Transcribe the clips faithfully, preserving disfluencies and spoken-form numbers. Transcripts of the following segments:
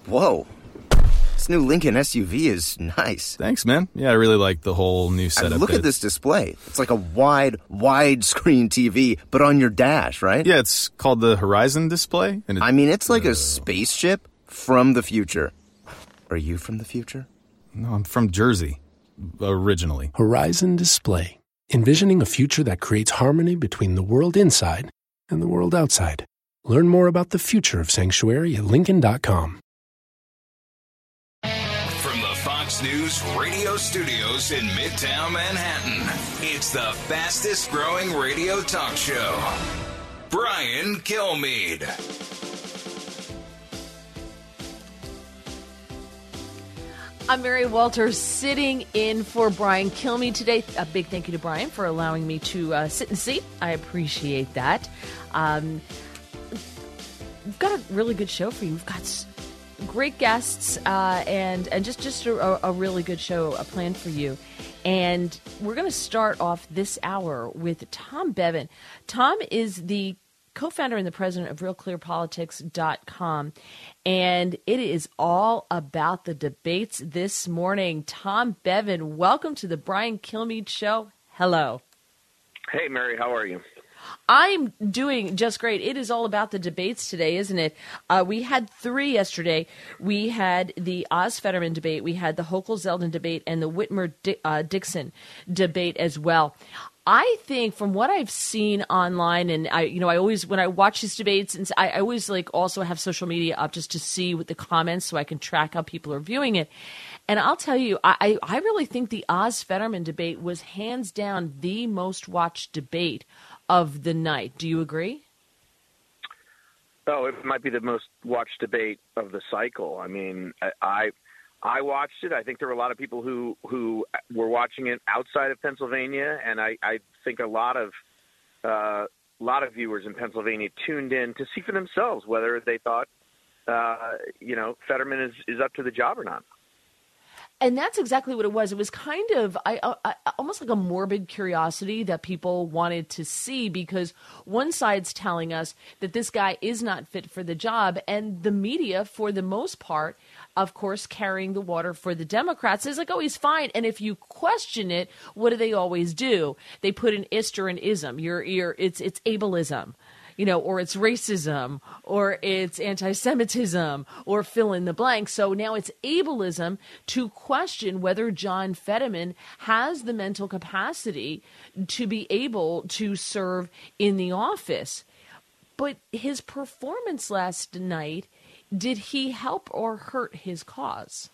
Whoa. This new Lincoln S U V is nice. Thanks, man. Yeah, I really like the whole new setup. I mean, look at this display. It's like a wide, wide-screen T V, but on your dash, right? Yeah, it's called the Horizon display. And it, I mean, it's like uh, a spaceship from the future. Are you from the future? No, I'm from Jersey, originally. Horizon Display. Envisioning a future that creates harmony between the world inside and the world outside. Learn more about the future of Sanctuary at Lincoln dot com. From the Fox News radio studios in Midtown Manhattan, it's the fastest growing radio talk show. Brian Kilmeade. I'm Mary Walters, sitting in for Brian Kilmeade today. A big thank you to Brian for allowing me to uh, sit in the seat. I appreciate that. Um, we've got a really good show for you. We've got s- great guests uh, and and just just a, a really good show uh, planned for you. And we're going to start off this hour with Tom Bevan. Tom is the co-founder and the president of real clear politics dot com, and it is all about the debates this morning. Tom Bevan, welcome to the Brian Kilmeade Show. Hello. Hey, Mary, how are you? I'm doing just great. It is all about the debates today, isn't it? Uh, we had three yesterday. We had the Oz Fetterman debate, we had the Hochul-Zeldin debate, and the Whitmer-Dixon debate as well. I think from what I've seen online, and I, you know, I always, when I watch these debates, and I, I always like also have social media up just to see what the comments so I can track how people are viewing it. And I'll tell you, I, I really think the Oz Fetterman debate was hands down the most watched debate of the night. Do you agree? Oh, it might be the most watched debate of the cycle. I mean, I, I I watched it. I think there were a lot of people who, who were watching it outside of Pennsylvania, and I, I think a lot of uh, a lot of viewers in Pennsylvania tuned in to see for themselves whether they thought, uh, you know, Fetterman is, is up to the job or not. And that's exactly what it was. It was kind of I, I, almost like a morbid curiosity that people wanted to see, because one side's telling us that this guy is not fit for the job, and the media, for the most part, of course, carrying the water for the Democrats, is like, oh, he's fine. And if you question it, what do they always do? They put an ist or an ism. You're, you're, it's it's ableism. You know, or it's racism, or it's anti-Semitism, or fill in the blank. So now it's ableism to question whether John Fetterman has the mental capacity to be able to serve in the office. But his performance last night, did he help or hurt his cause?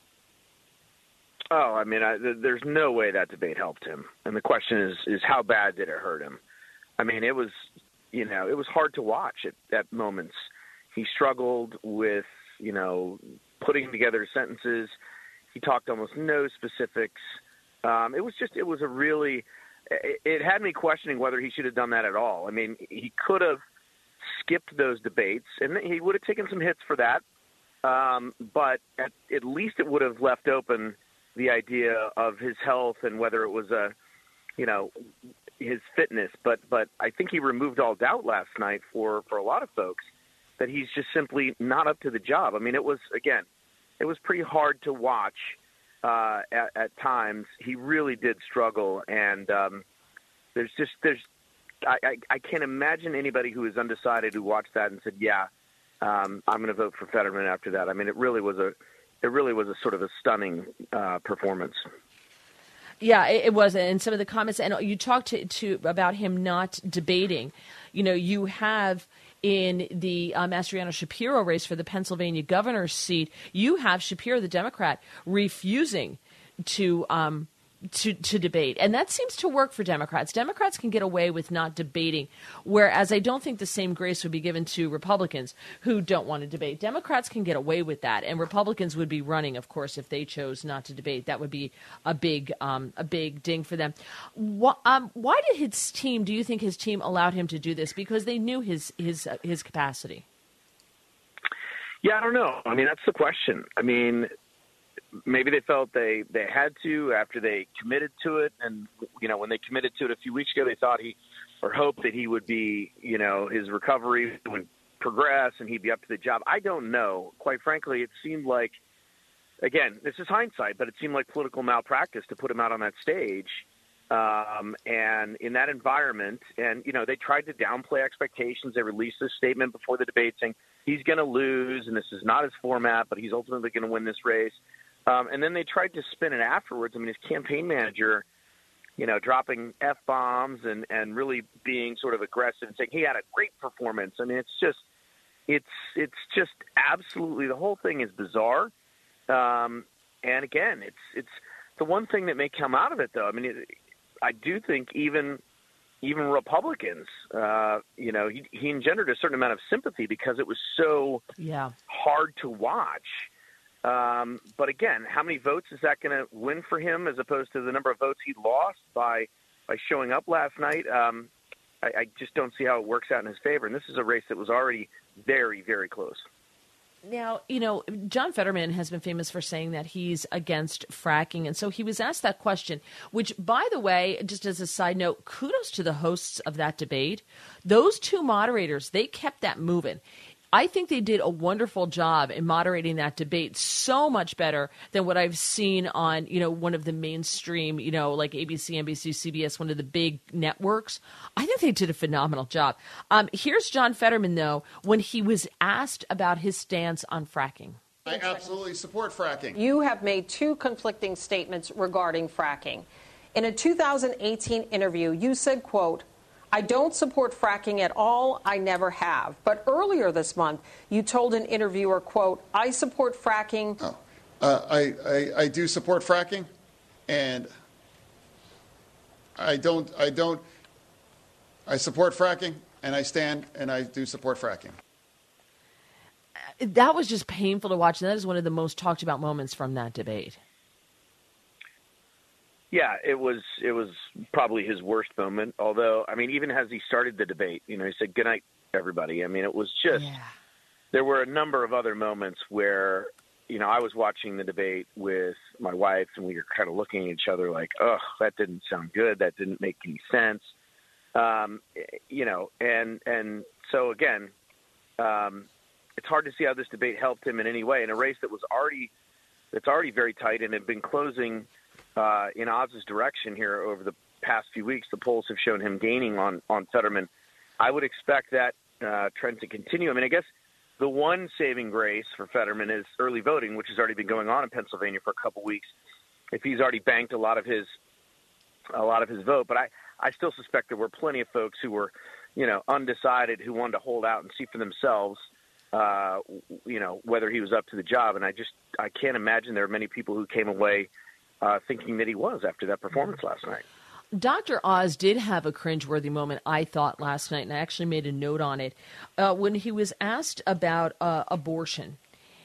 Oh, I mean, I, there's no way that debate helped him. And the question is, is how bad did it hurt him? I mean, it was... You know, it was hard to watch at, at moments. He struggled with, you know, putting together sentences. He talked almost no specifics. Um, it was just, it was a really, it, it had me questioning whether he should have done that at all. I mean, he could have skipped those debates, and he would have taken some hits for that. Um, but at, at least it would have left open the idea of his health and whether it was a, you know, his fitness, but but I think he removed all doubt last night for, for a lot of folks that he's just simply not up to the job. I mean, it was, again, it was pretty hard to watch uh, at, at times. He really did struggle, and um, there's just, there's, I, I, I can't imagine anybody who is undecided who watched that and said, yeah, um, I'm going to vote for Fetterman after that. I mean, it really was a, it really was a sort of a stunning uh, performance. Yeah, it, it was. And some of the comments, and you talked to, to about him not debating. You know, you have in the uh, Mastriano Shapiro race for the Pennsylvania governor's seat, you have Shapiro, the Democrat, refusing to um, to to debate. And that seems to work for Democrats. Democrats can get away with not debating, whereas I don't think the same grace would be given to Republicans who don't want to debate. Democrats can get away with that, and Republicans would be running, of course, if they chose not to debate. That would be a big um, a big ding for them. Why, um, why did his team, do you think his team allowed him to do this? Because they knew his his uh, his capacity. Yeah, I don't know. I mean, that's the question. I mean, maybe they felt they, they had to after they committed to it. And, you know, when they committed to it a few weeks ago, they thought he or hoped that he would be, you know, his recovery would progress and he'd be up to the job. I don't know. Quite frankly, it seemed like, again, this is hindsight, but it seemed like political malpractice to put him out on that stage. Um, and in that environment, and, you know, they tried to downplay expectations. They released this statement before the debate saying he's going to lose and this is not his format, but he's ultimately going to win this race. Um, and then they tried to spin it afterwards. I mean, his campaign manager, you know, dropping F-bombs and, and really being sort of aggressive and saying he had a great performance. I mean, it's just, it's, it's just absolutely, the whole thing is bizarre. Um, and again, it's, it's the one thing that may come out of it though. I mean, it, I do think even even Republicans, uh, you know, he, he engendered a certain amount of sympathy because it was so yeah. hard to watch. Um, but again, how many votes is that going to win for him as opposed to the number of votes he lost by by showing up last night? Um, I, I just don't see how it works out in his favor. And this is a race that was already very, very close. Now, you know, John Fetterman has been famous for saying that he's against fracking. And so he was asked that question, which, by the way, just as a side note, kudos to the hosts of that debate. Those two moderators, they kept that moving. I think they did a wonderful job in moderating that debate, so much better than what I've seen on, you know, one of the mainstream, you know, like A B C, N B C, C B S, one of the big networks. I think they did a phenomenal job. Um, here's John Fetterman, though, when he was asked about his stance on fracking. I absolutely support fracking. You have made two conflicting statements regarding fracking. In a two thousand eighteen interview, you said, quote, "I don't support fracking at all. I never have." But earlier this month, you told an interviewer, quote, "I support fracking." Oh, uh, I, I, I do support fracking, and I don't, I don't, I support fracking, and I stand, and I do support fracking. That was just painful to watch. And that is one of the most talked about moments from that debate. Yeah, it was it was probably his worst moment. Although, I mean, even as he started the debate, you know, he said, "Good night, everybody." I mean, it was just, yeah. There were a number of other moments where, you know, I was watching the debate with my wife and we were kind of looking at each other like, oh, that didn't sound good. That didn't make any sense. Um, you know, and and so, again, um, it's hard to see how this debate helped him in any way in a race that was already, that's already very tight and had been closing Uh, in Oz's direction here over the past few weeks. The polls have shown him gaining on, on Fetterman. I would expect that uh, trend to continue. I mean, I guess the one saving grace for Fetterman is early voting, which has already been going on in Pennsylvania for a couple weeks. If he's already banked a lot of his a lot of his vote, but I, I still suspect there were plenty of folks who were, you know, undecided, who wanted to hold out and see for themselves, uh, you know, whether he was up to the job. And I just I can't imagine there are many people who came away Uh, thinking that he was after that performance last night. Doctor Oz did have a cringeworthy moment, I thought, last night, and I actually made a note on it, uh, when he was asked about uh, abortion.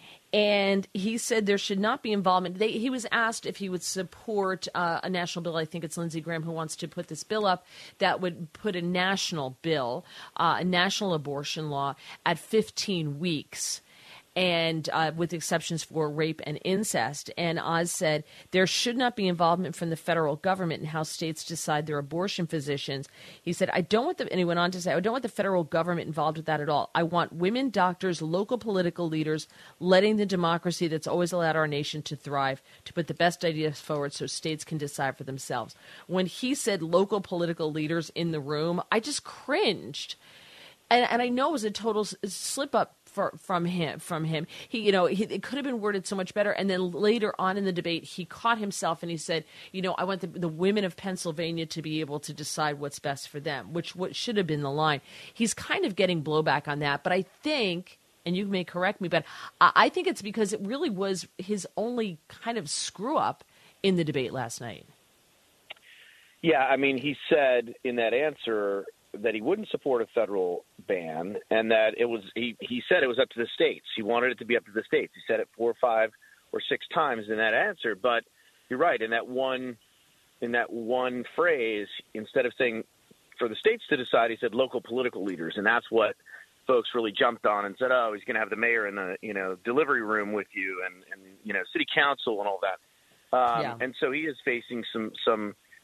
And he said there should not be involvement. They, he was asked if he would support uh, a national bill. I think it's Lindsey Graham who wants to put this bill up that would put a national bill, uh, a national abortion law at fifteen weeks. And uh, with exceptions for rape and incest. And Oz said there should not be involvement from the federal government in how states decide their abortion physicians. He said, I don't want the, and he went on to say, I don't want the federal government involved with that at all. I want women, doctors, local political leaders, letting the democracy that's always allowed our nation to thrive, to put the best ideas forward so states can decide for themselves. When he said local political leaders in the room, I just cringed. And, and I know it was a total slip up for, from him. From him, he, you know, he, it could have been worded so much better. And then later on in the debate, he caught himself and he said, "You know, I want the, the women of Pennsylvania to be able to decide what's best for them," which what should have been the line. He's kind of getting blowback on that, but I think, and you may correct me, but I, I think it's because it really was his only kind of screw up in the debate last night. Yeah, I mean, he said in that answer that he wouldn't support a federal ban, and that it was he, he said it was up to the states. He wanted it to be up to the states. He said it four or five or six times in that answer. But you're right, in that one in that one phrase, instead of saying for the states to decide, he said local political leaders, and that's what folks really jumped on and said, oh, he's going to have the mayor in the you know delivery room with you, and, and you know city council and all that. Um, yeah. And so he is facing some some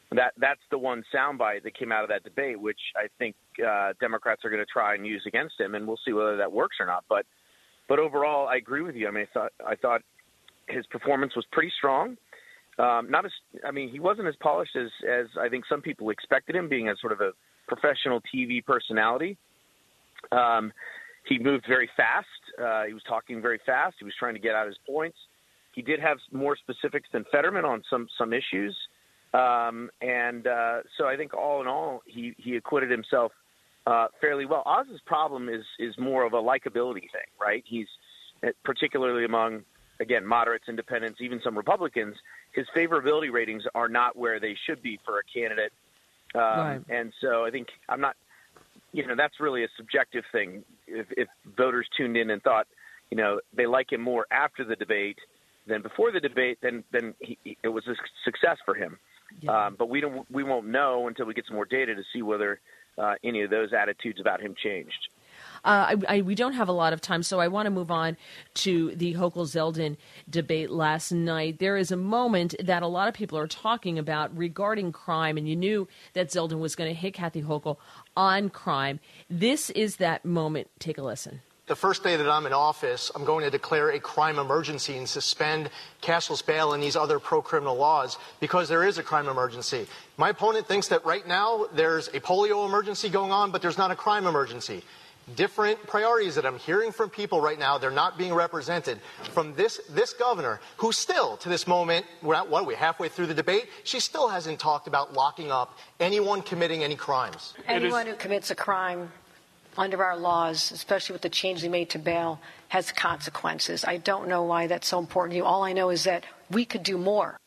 that that's the one soundbite that came out of that debate, which I think uh, Democrats are going to try and use against him, and we'll see whether that works or not. But but overall, I agree with you. I mean, I thought I thought his performance was pretty strong. Um, not as I mean, he wasn't as polished as as I think some people expected him, being a sort of a professional T V personality. Um, he moved very fast. Uh, he was talking very fast. He was trying to get out his points. He did have more specifics than Fetterman on some some issues. Um, and uh, so I think all in all, he, he acquitted himself uh, fairly well. Oz's problem is is more of a likability thing, right? He's particularly among, again, moderates, independents, even some Republicans, his favorability ratings are not where they should be for a candidate. Um, right. And so I think I'm not, you know, that's really a subjective thing. If, if voters tuned in and thought, you know, they like him more after the debate than before the debate, then then he, it was a success for him. Yeah. Um, but we don't, we won't know until we get some more data to see whether uh, any of those attitudes about him changed. Uh, I, I, we don't have a lot of time, so I want to move on to the Hochul-Zeldin debate last night. There is a moment that a lot of people are talking about regarding crime, and you knew that Zeldin was going to hit Kathy Hochul on crime. This is that moment. Take a listen. The first day that I'm in office, I'm going to declare a crime emergency and suspend cashless bail and these other pro-criminal laws because there is a crime emergency. My opponent thinks that right now there's a polio emergency going on, but there's not a crime emergency. Different priorities that I'm hearing from people right now, they're not being represented. From this this governor, who still, to this moment, we're at, what are we, halfway through the debate, she still hasn't talked about locking up anyone committing any crimes. Anyone who commits a crime under our laws, especially with the change they made to bail, has consequences. I don't know why that's so important to you. All I know is that we could do more.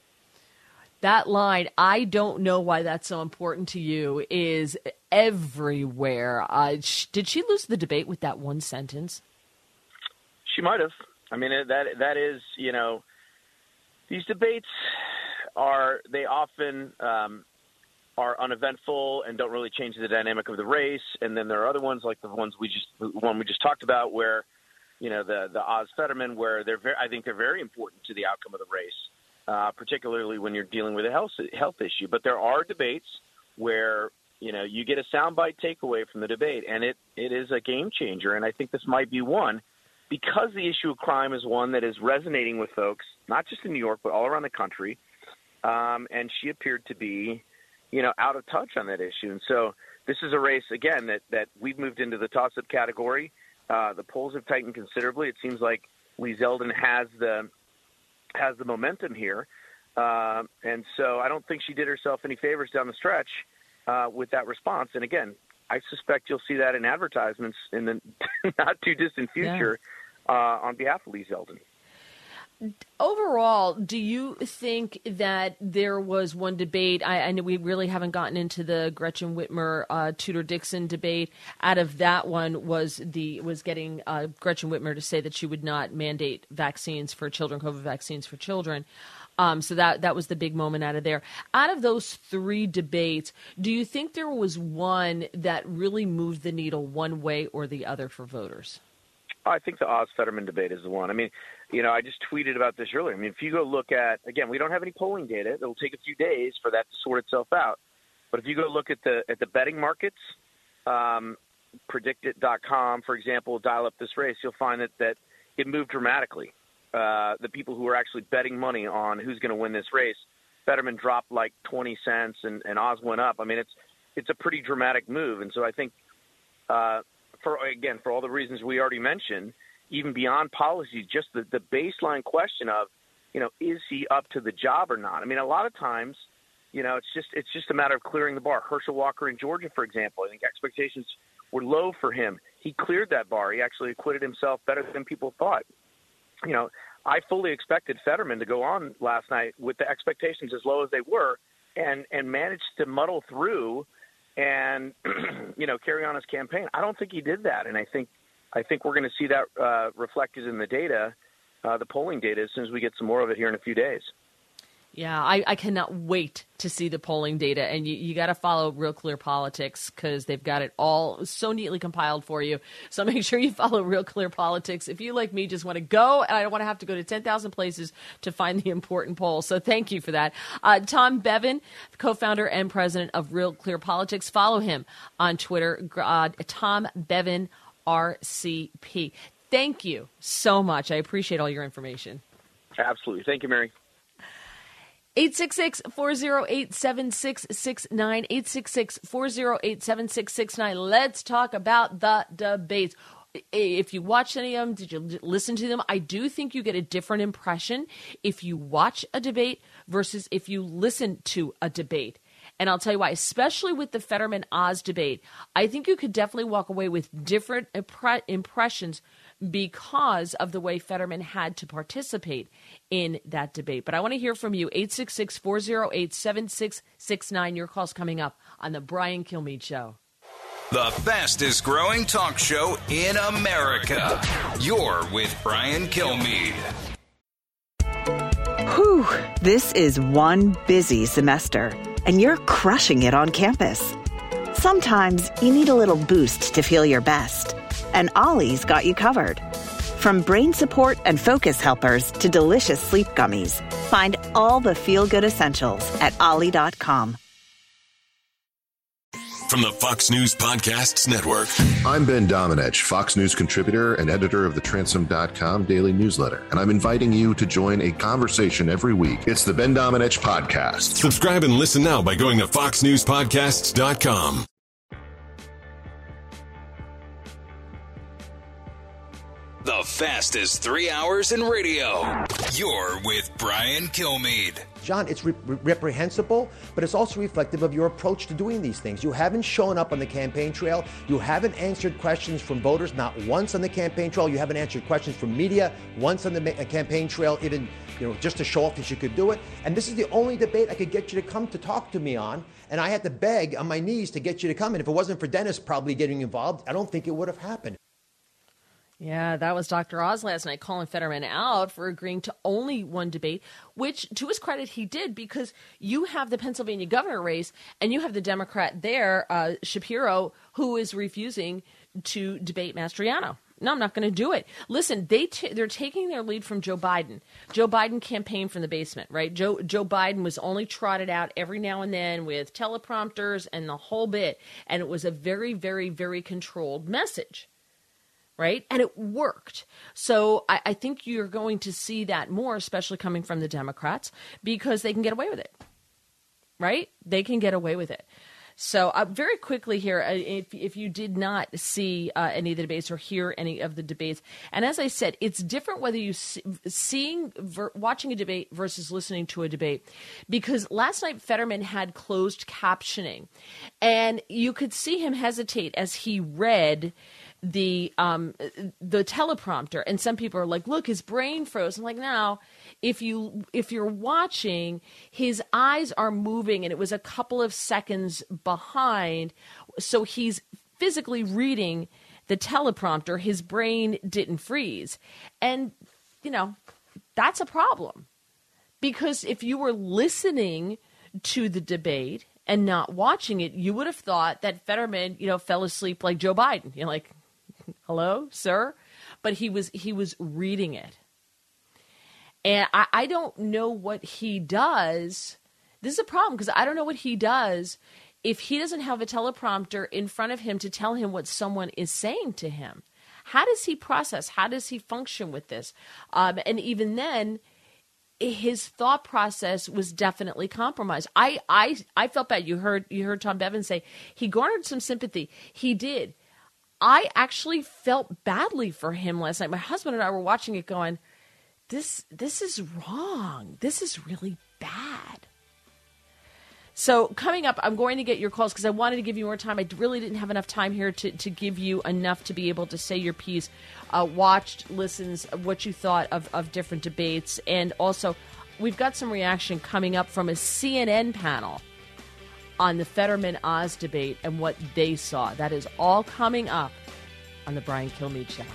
That line, I don't know why that's so important to you, is everywhere. Uh, sh- did she lose the debate with that one sentence? She might have. I mean, that that is, you know, these debates are, they often um, are uneventful and don't really change the dynamic of the race. And then there are other ones like the ones we just, the one we just talked about where, you know, the, the Oz Fetterman, where they're very, I think they're very important to the outcome of the race. Uh, particularly when you're dealing with a health health issue. But there are debates where, you know, you get a soundbite takeaway from the debate, and it, it is a game changer. And I think this might be one because the issue of crime is one that is resonating with folks, not just in New York, but all around the country. Um, and she appeared to be, you know, out of touch on that issue. And so this is a race, again, that, that we've moved into the toss-up category. Uh, the polls have tightened considerably. It seems like Lee Zeldin has the has the momentum here. Uh, and so I don't think she did herself any favors down the stretch uh, with that response. And again, I suspect you'll see that in advertisements in the not too distant future yeah. uh, on behalf of Lee Zeldin. Overall, do you think that there was one debate? I, I know we really haven't gotten into the Gretchen Whitmer, uh, Tudor Dixon debate. Out of that one was the was getting uh, Gretchen Whitmer to say that she would not mandate vaccines for children, COVID vaccines for children. Um, so that that was the big moment out of there. Out of those three debates, do you think there was one that really moved the needle one way or the other for voters? I think the Oz Fetterman debate is the one. I mean, you know, I just tweeted about this earlier. I mean, if you go look at, again, we don't have any polling data. It'll take a few days for that to sort itself out. But if you go look at the at the betting markets, um, predict it dot com, for example, dial up this race, you'll find that, that it moved dramatically. Uh, the people who are actually betting money on who's going to win this race, Fetterman dropped like twenty cents and, and Oz went up. I mean, it's it's a pretty dramatic move. And so I think uh, – For, again, for all the reasons we already mentioned, even beyond policy, just the, the baseline question of, you know, is he up to the job or not? I mean, a lot of times, you know, it's just it's just a matter of clearing the bar. Herschel Walker in Georgia, for example, I think expectations were low for him. He cleared that bar. He actually acquitted himself better than people thought. You know, I fully expected Fetterman to go on last night with the expectations as low as they were and, and managed to muddle through and, you know, carry on his campaign. I don't think he did that. And I think I think we're going to see that uh, reflected in the data, uh, the polling data, as soon as we get some more of it here in a few days. Yeah, I, I cannot wait to see the polling data. And you, you got to follow Real Clear Politics because they've got it all so neatly compiled for you. So make sure you follow Real Clear Politics. If you, like me, just want to go and I don't want to have to go to ten thousand places to find the important polls. So thank you for that. Uh, Tom Bevan, co-founder and president of Real Clear Politics. Follow him on Twitter, uh, Tom Bevan R C P. Thank you so much. I appreciate all your information. Absolutely. Thank you, Mary. eight six six, four oh eight, seven six six nine, eight six six, four oh eight, seven six six nine. Let's talk about the debates. If you watched any of them, did you listen to them? I do think you get a different impression if you watch a debate versus if you listen to a debate. And I'll tell you why, especially with the Fetterman-Oz debate, I think you could definitely walk away with different impre- impressions because of the way Fetterman had to participate in that debate. But I want to hear from you, eight six six, four oh eight, seven six six nine. Your call's coming up on the Brian Kilmeade Show. The fastest growing talk show in America. You're with Brian Kilmeade. Whew, this is one busy semester, and you're crushing it on campus. Sometimes you need a little boost to feel your best, and Ollie's got you covered. From brain support and focus helpers to delicious sleep gummies, find all the feel-good essentials at ollie dot com. From the Fox News Podcasts Network. I'm Ben Domenech, Fox News contributor and editor of the Transom dot com daily newsletter, and I'm inviting you to join a conversation every week. It's the Ben Domenech Podcast. Subscribe and listen now by going to fox news podcasts dot com. The fastest three hours in radio. You're with Brian Kilmeade. John, it's re- reprehensible, but it's also reflective of your approach to doing these things. You haven't shown up on the campaign trail. You haven't answered questions from voters, not once on the campaign trail. You haven't answered questions from media once on the ma- campaign trail, even you know just to show off that you could do it. And this is the only debate I could get you to come to talk to me on. And I had to beg on my knees to get you to come. And if it wasn't for Dennis probably getting involved, I don't think it would have happened. Yeah, that was Doctor Oz last night calling Fetterman out for agreeing to only one debate, which to his credit he did, because you have the Pennsylvania governor race and you have the Democrat there, uh, Shapiro, who is refusing to debate Mastriano. No, I'm not going to do it. Listen, they t- they're taking their lead from Joe Biden. Joe Biden campaigned from the basement, right? Joe Joe Biden was only trotted out every now and then with teleprompters and the whole bit, and it was a very, very, very controlled message. Right? And it worked. So I, I think you're going to see that more, especially coming from the Democrats, because they can get away with it. Right? They can get away with it. So uh, very quickly here, uh, if, if you did not see uh, any of the debates or hear any of the debates, and as I said, it's different whether you see, seeing, ver, watching a debate versus listening to a debate, because last night Fetterman had closed captioning, and you could see him hesitate as he read the um the teleprompter, and some people are like, look, his brain froze. I'm like, no, if you if you're watching, his eyes are moving, and it was a couple of seconds behind, so he's physically reading the teleprompter. His brain didn't freeze, and you know that's a problem, because if you were listening to the debate and not watching it, you would have thought that Fetterman, you know, fell asleep like Joe Biden. You're like, hello, sir? But he was he was reading it. And I, I don't know what he does. This is a problem, because I don't know what he does if he doesn't have a teleprompter in front of him to tell him what someone is saying to him. How does he process? How does he function with this? Um, and even then, his thought process was definitely compromised. I, I, I felt bad. You heard you heard Tom Bevan say he garnered some sympathy. He did. I actually felt badly for him last night. My husband and I were watching it going, this this is wrong. This is really bad. So coming up, I'm going to get your calls because I wanted to give you more time. I really didn't have enough time here to, to give you enough to be able to say your piece, uh, watched, listens, what you thought of, of different debates. And also, we've got some reaction coming up from a C N N panel on the Fetterman-Oz debate and what they saw. That is all coming up on the Brian Kilmeade Show.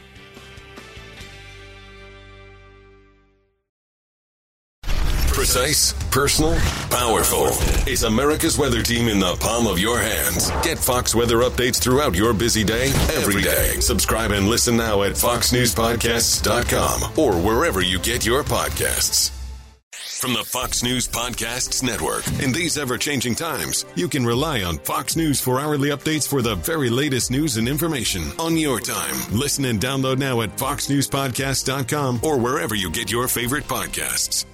Precise, personal, powerful. It's America's weather team in the palm of your hands. Get Fox weather updates throughout your busy day, every day. Subscribe and listen now at fox news podcasts dot com or wherever you get your podcasts. From the Fox News Podcasts Network. In these ever-changing times, you can rely on Fox News for hourly updates for the very latest news and information on your time. Listen and download now at fox news podcasts dot com or wherever you get your favorite podcasts.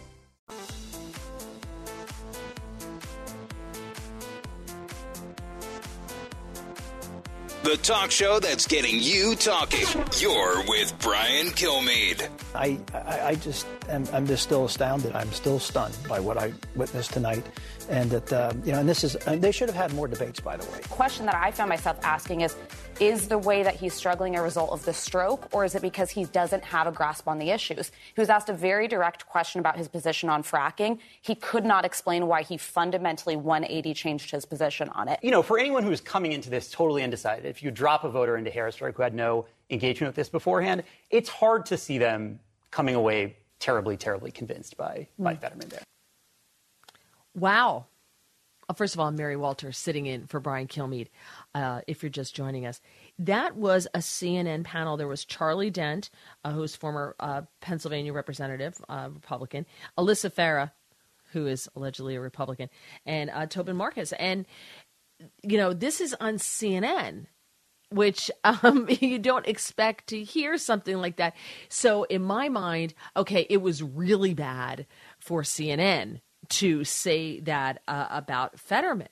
The talk show that's getting you talking. You're with Brian Kilmeade. I, I, I just am I'm just still astounded. I'm still stunned by what I witnessed tonight. And that, uh, you know, and this is, and they should have had more debates, by the way. The question that I found myself asking is, is the way that he's struggling a result of the stroke, or is it because he doesn't have a grasp on the issues? He was asked a very direct question about his position on fracking. He could not explain why he fundamentally one eighty changed his position on it. You know, for anyone who's coming into this totally undecided, if you drop a voter into Harrisburg who had no engagement with this beforehand, it's hard to see them coming away terribly, terribly convinced by, mm. by Fetterman there. Wow. Well, first of all, I'm Mary Walter sitting in for Brian Kilmeade, uh, if you're just joining us. That was a C N N panel. There was Charlie Dent, uh, who's former uh, Pennsylvania representative, uh, Republican, Alyssa Farah, who is allegedly a Republican, and uh, Tobin Marcus. And, you know, this is on C N N, which um, you don't expect to hear something like that. So in my mind, okay, it was really bad for C N N to say that uh, about Fetterman.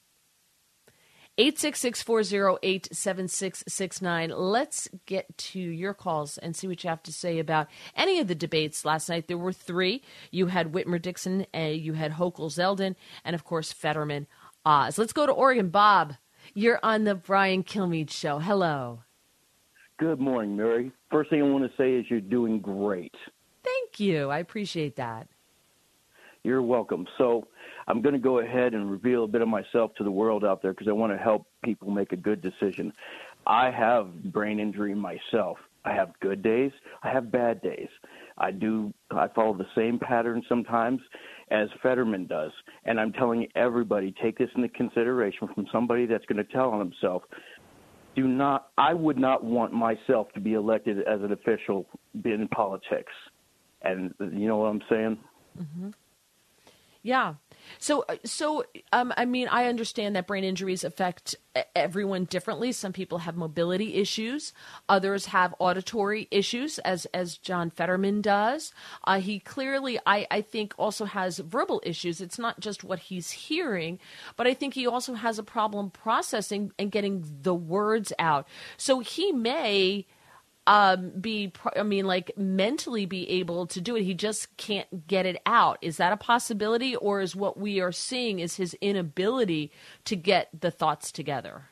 eight six six, four oh eight, seven six six nine. Let's get to your calls and see what you have to say about any of the debates last night. There were three. You had Whitmer-Dixon, uh, you had Hochul-Zeldin, and, of course, Fetterman-Oz. Let's go to Oregon. Bob, you're on the Brian Kilmeade Show. Hello. Good morning, Mary. First thing I want to say is you're doing great. Thank you. I appreciate that. You're welcome. So I'm going to go ahead and reveal a bit of myself to the world out there because I want to help people make a good decision. I have brain injury myself. I have good days. I have bad days. I do. I follow the same pattern sometimes as Fetterman does. And I'm telling everybody, take this into consideration from somebody that's going to tell on himself. Do not, I would not want myself to be elected as an official in politics. And you know what I'm saying? Mm-hmm. Yeah. So, so um, I mean, I understand that brain injuries affect everyone differently. Some people have mobility issues. Others have auditory issues, as as John Fetterman does. Uh, he clearly, I, I think, also has verbal issues. It's not just what he's hearing, but I think he also has a problem processing and getting the words out. So he may... Um, be, I mean, like mentally be able to do it. He just can't get it out. Is that a possibility, or is what we are seeing is his inability to get the thoughts together?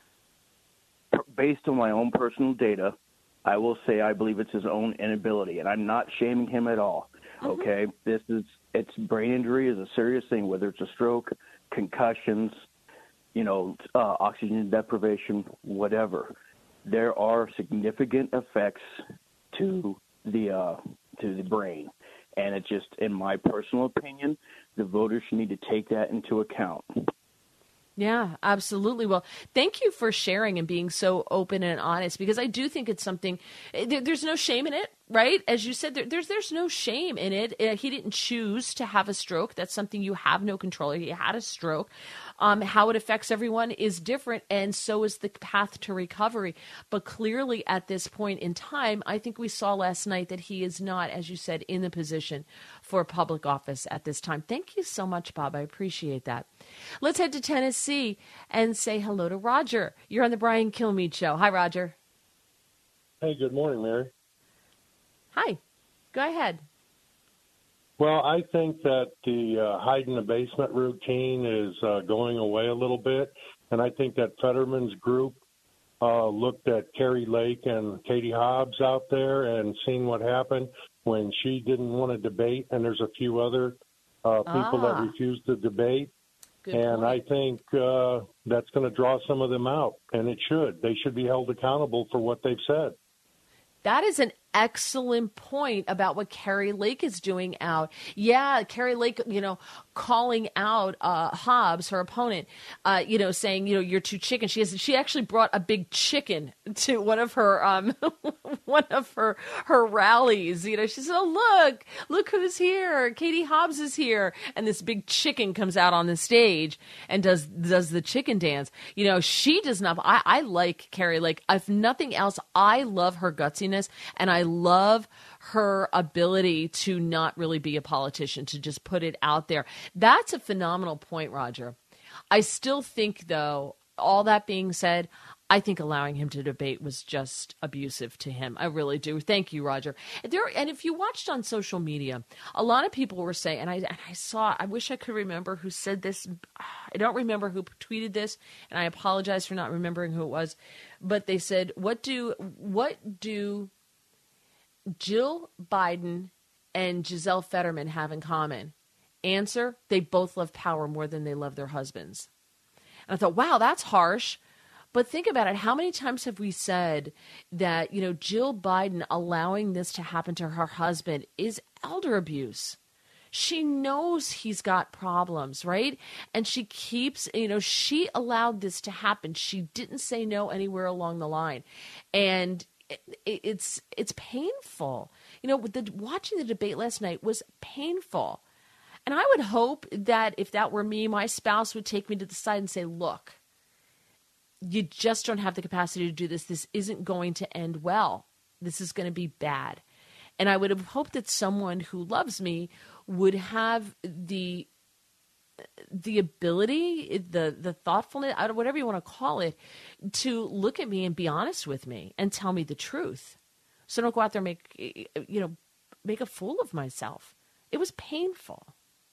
Based on my own personal data, I will say I believe it's his own inability, and I'm not shaming him at all. Mm-hmm. Okay, this is it's brain injury is a serious thing, whether it's a stroke, concussions, you know, uh, oxygen deprivation, whatever. There are significant effects to the uh, to the brain, and it's just, in my personal opinion, the voters need to take that into account. Yeah, absolutely. Well, thank you for sharing and being so open and honest, because I do think it's something, there, there's no shame in it, right? As you said, there, there's there's no shame in it. Uh, he didn't choose to have a stroke. That's something you have no control. He had a stroke. Um, how it affects everyone is different, and so is the path to recovery. But clearly at this point in time, I think we saw last night that he is not, as you said, in the position for public office at this time. Thank you so much, Bob. I appreciate that. Let's head to Tennessee and say hello to Roger. You're on the Brian Kilmeade Show. Hi, Roger. Hey, good morning, Mary. Hi. Go ahead. Well, I think that the uh, hide in the basement routine is uh, going away a little bit, and I think that Fetterman's group uh, looked at Carrie Lake and Katie Hobbs out there and seen what happened when she didn't want to debate, and there's a few other uh, people ah. that refused to debate. Good and point. I think uh, that's going to draw some of them out, and it should. They should be held accountable for what they've said. That is an excellent point about what Kari Lake is doing out. Yeah, Kari Lake, you know, calling out uh, Hobbs, her opponent, uh, you know, saying, you know, you're too chicken. She has, she actually brought a big chicken to one of her, um, one of her, her rallies. You know, she said, oh, look, look who's here. Katie Hobbs is here. And this big chicken comes out on the stage and does, does the chicken dance. You know, she does not, I, I like Kari Lake. If nothing else, I love her gutsiness, and I love her ability to not really be a politician, to just put it out there. That's a phenomenal point, Roger. I still think, though, all that being said, I think allowing him to debate was just abusive to him. I really do. Thank you, Roger. There, and if you watched on social media, a lot of people were saying, and I, and I saw, I wish I could remember who said this. I don't remember who tweeted this, and I apologize for not remembering who it was. But they said, what do, what do Jill Biden and Giselle Fetterman have in common? Answer, they both love power more than they love their husbands. And I thought, wow, that's harsh. But think about it. How many times have we said that, you know, Jill Biden allowing this to happen to her husband is elder abuse? She knows he's got problems, right? And she keeps, you know, she allowed this to happen. She didn't say no anywhere along the line. And it, it's it's painful. You know, the, watching the debate last night was painful. And I would hope that if that were me, my spouse would take me to the side and say, look, you just don't have the capacity to do this. This isn't going to end well. This is going to be bad. And I would have hoped that someone who loves me would have the the ability, the the thoughtfulness, whatever you want to call it, to look at me and be honest with me and tell me the truth. So I don't go out there and make, you know, make a fool of myself. It was painful.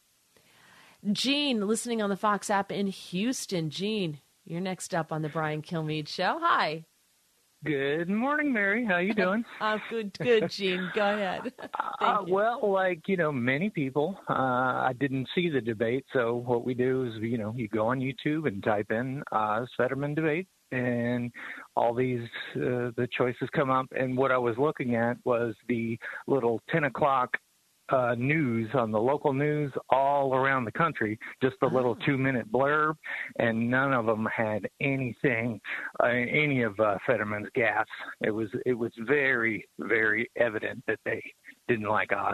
Gene, listening on the Fox app in Houston. Gene, you're next up on the Brian Kilmeade Show. Hi. Good morning, Mary. How you doing? I'm good, good, Gene. Go ahead. uh, well, like, you know, many people, uh, I didn't see the debate. So what we do is, you know, you go on YouTube and type in uh, Fetterman debate, and all these, uh, the choices come up. And what I was looking at was the little ten o'clock Uh, news on the local news all around the country, just a little oh. two-minute blurb, and none of them had anything, uh, any of uh, Fetterman's gaffes. It was it was very, very evident that they didn't like us.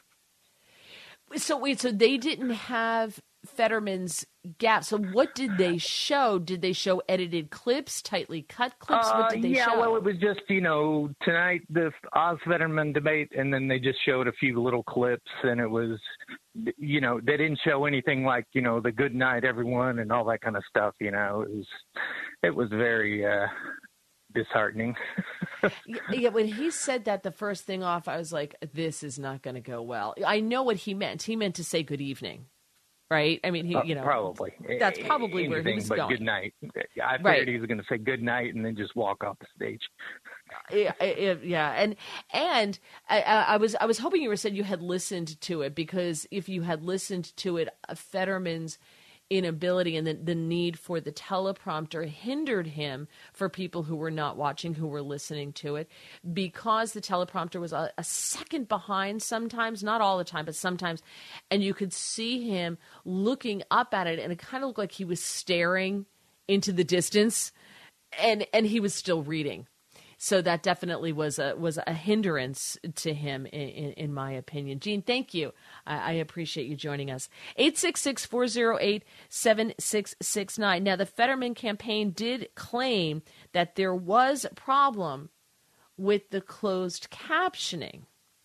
So wait, so they didn't have Fetterman's gap. So what did they show? Did they show edited clips, tightly cut clips? Uh, what did they yeah, show? Yeah, well, it was just, you know, tonight, the Oz Fetterman debate, and then they just showed a few little clips, and it was, you know, they didn't show anything like, you know, the good night, everyone, and all that kind of stuff, you know. It was, it was very uh, disheartening. Yeah, when he said that the first thing off, I was like, this is not going to go well. I know what he meant. He meant to say good evening. Right? I mean, he, you know, uh, probably. That's probably Anything where he was but going. Good night. I figured right. he was going to say good night and then just walk off the stage. Yeah, yeah, and and I, I was I was hoping you were saying you had listened to it, because if you had listened to it, Fetterman's inability and the, the need for the teleprompter hindered him for people who were not watching, who were listening to it, because the teleprompter was a, a second behind sometimes, not all the time, but sometimes, and you could see him looking up at it, and it kind of looked like he was staring into the distance, and and he was still reading. So that definitely was a was a hindrance to him, in, in, in my opinion. Gene, thank you. I, I appreciate you joining us. eight six six, four oh eight, seven six six nine. Now, the Fetterman campaign did claim that there was a problem with the closed captioning.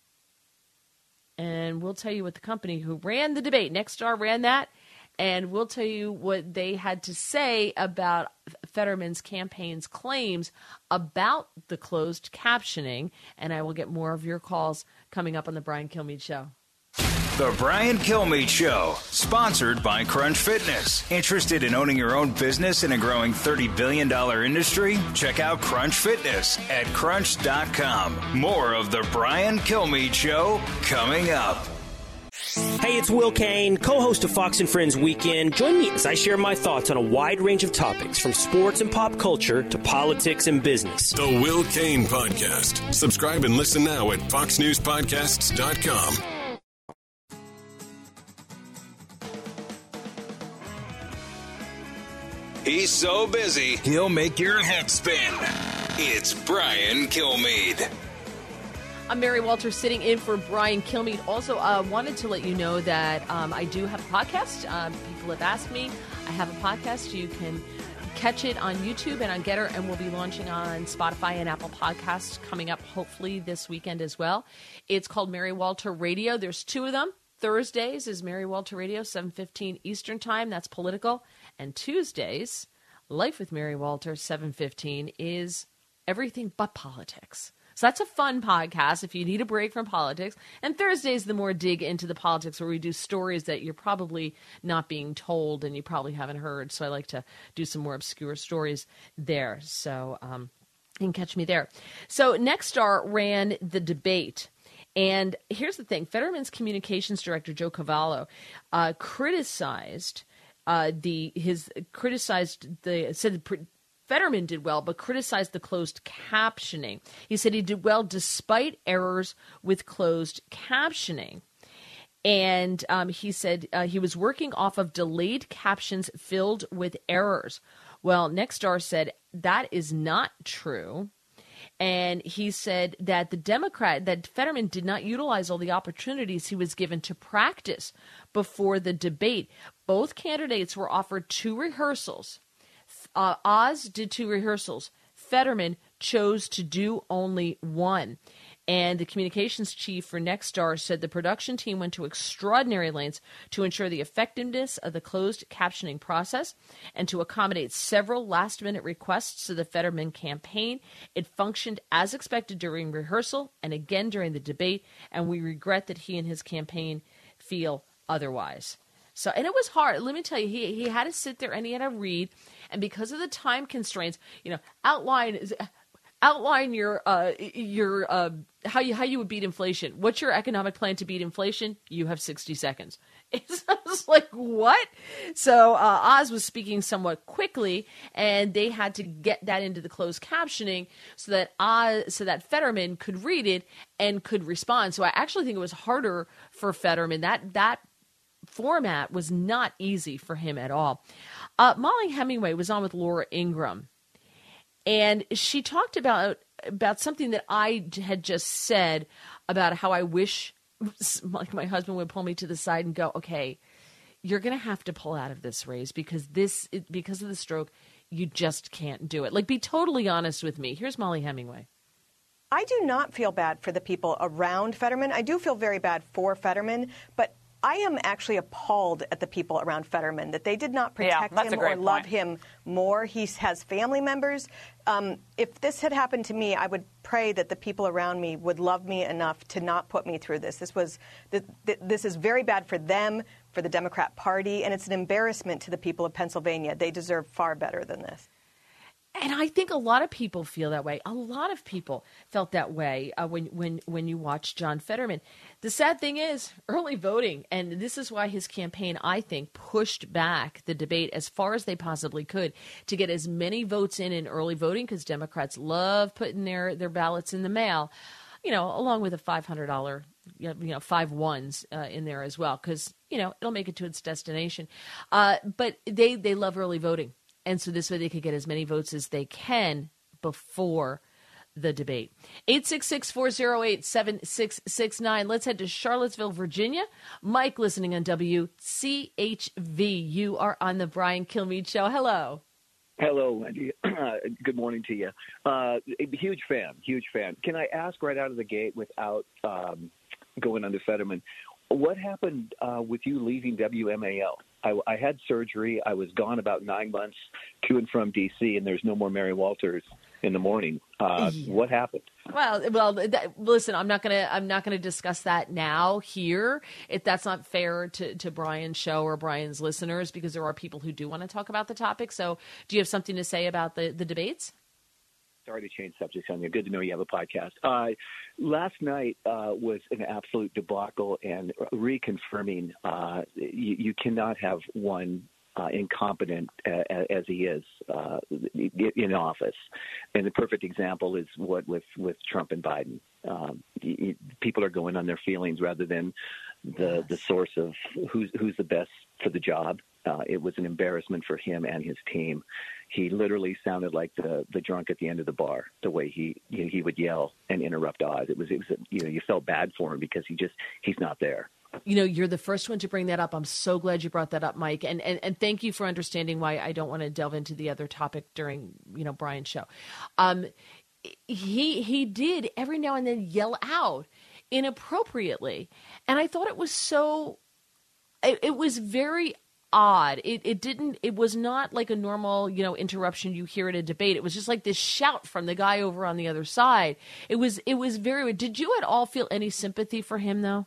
And we'll tell you what the company who ran the debate, Nexstar, ran that. And we'll tell you what they had to say about Fetterman's campaign's claims about the closed captioning. And I will get more of your calls coming up on the Brian Kilmeade Show. The Brian Kilmeade Show, sponsored by Crunch Fitness. Interested in owning your own business in a growing thirty billion dollars industry? Check out Crunch Fitness at crunch dot com. More of the Brian Kilmeade Show coming up. Hey, it's Will Kane, co-host of Fox and Friends Weekend. Join me as I share my thoughts on a wide range of topics, from sports and pop culture to politics and business. The Will Kane Podcast. Subscribe and listen now at fox news podcasts dot com. He's so busy, he'll make your head spin. It's Brian Kilmeade. I'm Mary Walter, sitting in for Brian Kilmeade. Also, uh, wanted to let you know that um, I do have a podcast. Um, people have asked me. I have a podcast. You can catch it on YouTube and on Getter, and we'll be launching on Spotify and Apple Podcasts coming up hopefully this weekend as well. It's called Mary Walter Radio. There's two of them. Thursdays is Mary Walter Radio, seven fifteen Eastern Time. That's political. And Tuesdays, Life with Mary Walter, seven fifteen, is everything but politics. So that's a fun podcast if you need a break from politics. And Thursday's the more dig into the politics, where we do stories that you're probably not being told and you probably haven't heard. So I like to do some more obscure stories there. So um, you can catch me there. So Nexstar ran the debate. And here's the thing. Fetterman's communications director, Joe Cavallo, uh, criticized uh, the his criticized the said Fetterman did well, but criticized the closed captioning. He said he did well despite errors with closed captioning. And um, he said uh, he was working off of delayed captions filled with errors. Well, Nexstar said that is not true. And he said that the Democrat, that Fetterman did not utilize all the opportunities he was given to practice before the debate. Both candidates were offered two rehearsals. Uh, Oz did two rehearsals. Fetterman chose to do only one. And the communications chief for Nexstar said the production team went to extraordinary lengths to ensure the effectiveness of the closed captioning process and to accommodate several last-minute requests to the Fetterman campaign. It functioned as expected during rehearsal and again during the debate, and we regret that he and his campaign feel otherwise. So, and it was hard. Let me tell you, he he had to sit there and he had to read, and because of the time constraints, you know, outline outline your uh your uh how you how you would beat inflation. What's your economic plan to beat inflation? You have sixty seconds. It's just like, what? So uh, Oz was speaking somewhat quickly, and they had to get that into the closed captioning so that Oz, so that Fetterman could read it and could respond. So I actually think it was harder for Fetterman. That that. format was not easy for him at all. Uh, Molly Hemingway was on with Laura Ingraham, and she talked about about something that I had just said about how I wish, like, my husband would pull me to the side and go, okay, you're going to have to pull out of this race because this because of the stroke, you just can't do it. Like, be totally honest with me. Here's Molly Hemingway. I do not feel bad for the people around Fetterman. I do feel very bad for Fetterman, but I am actually appalled at the people around Fetterman, that they did not protect yeah, him or point. love him more. He has family members. Um, if this had happened to me, I would pray that the people around me would love me enough to not put me through this. This was th- th- this is very bad for them, for the Democrat Party, and it's an embarrassment to the people of Pennsylvania. They deserve far better than this. And I think a lot of people feel that way. A lot of people felt that way uh, when, when, when you watch John Fetterman. The sad thing is early voting, and this is why his campaign, I think, pushed back the debate as far as they possibly could to get as many votes in in early voting, because Democrats love putting their, their ballots in the mail, you know, along with a five hundred dollars, you know, five ones uh, in there as well, because, you know, it'll make it to its destination. Uh, but they, they love early voting. And so this way they could get as many votes as they can before the debate. eight six six, four oh eight, seven six six nine. Let's head to Charlottesville, Virginia. Mike, listening on W C H V. You are on the Brian Kilmeade Show. Hello. Hello, Wendy. Good morning to you. Uh, huge fan, huge fan. Can I ask right out of the gate without um, going under Fetterman, what happened uh, with you leaving W M A L? I, I had surgery. I was gone about nine months to and from D C, and there's no more Mary Walters in the morning. Uh, yeah. What happened? Well, well, that, listen, I'm not gonna, I'm not gonna discuss that now here. If that's not fair to, to Brian's show or Brian's listeners, because there are people who do want to talk about the topic. So, do you have something to say about the, the debates? Sorry to change subjects on you. Good to know you have a podcast. Uh, last night uh, was an absolute debacle and reconfirming uh, you, you cannot have one uh, incompetent uh, as he is uh, in office. And the perfect example is what with, with Trump and Biden. Um, people are going on their feelings rather than the the source of who's who's the best for the job. Uh, it was an embarrassment for him and his team. He literally sounded like the the drunk at the end of the bar. The way he you know, he would yell and interrupt Oz. It was it was you know you felt bad for him because he just he's not there. You know, you're the first one to bring that up. I'm so glad you brought that up, Mike. And, and and thank you for understanding why I don't want to delve into the other topic during, you know, Brian's show. Um, he he did every now and then yell out inappropriately. And I thought it was so, it, it was very odd. It it didn't, it was not like a normal, you know, interruption you hear at a debate. It was just like this shout from the guy over on the other side. It was, it was very, did you at all feel any sympathy for him though?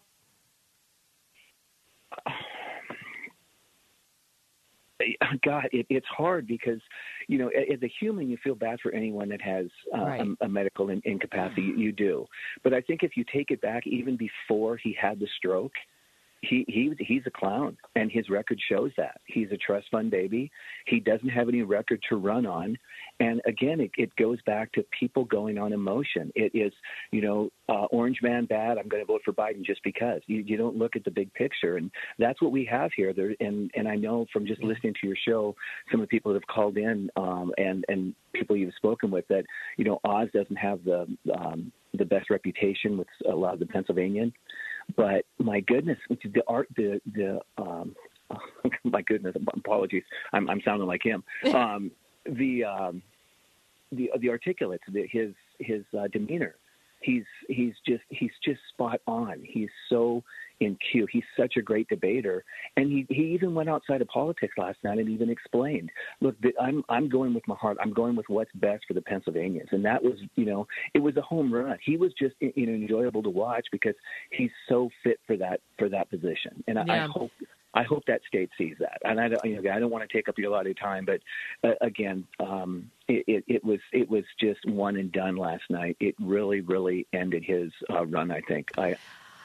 God, it, it's hard because, you know, as a human, you feel bad for anyone that has uh, right. a, a medical in, incapacity. You, you do. But I think if you take it back, even before he had the stroke, he, he he's a clown, and his record shows that. He's a trust fund baby. He doesn't have any record to run on. And again, it, it goes back to people going on emotion. It is, you know, uh, orange man bad, I'm going to vote for Biden just because. You, you don't look at the big picture. And that's what we have here. There, and, and I know from just listening to your show, some of the people that have called in um, and, and people you've spoken with that, you know, Oz doesn't have the um, the best reputation with a lot of the Pennsylvanians. But my goodness, the art, the the um, my goodness, apologies, I'm I'm sounding like him. Um, the um, the the articulates, the, his his uh, demeanor, he's he's just he's just spot on. He's so in cue. He's such a great debater, and he, he even went outside of politics last night and even explained, look, I'm I'm going with my heart. I'm going with what's best for the Pennsylvanians, and that was, you know, it was a home run. He was just, you know, enjoyable to watch because he's so fit for that for that position, and I, yeah. I hope. I hope that state sees that, and I don't. You know, I don't want to take up your lot of time, but uh, again, um, it, it, it was it was just one and done last night. It really, really ended his uh, run. I think. I.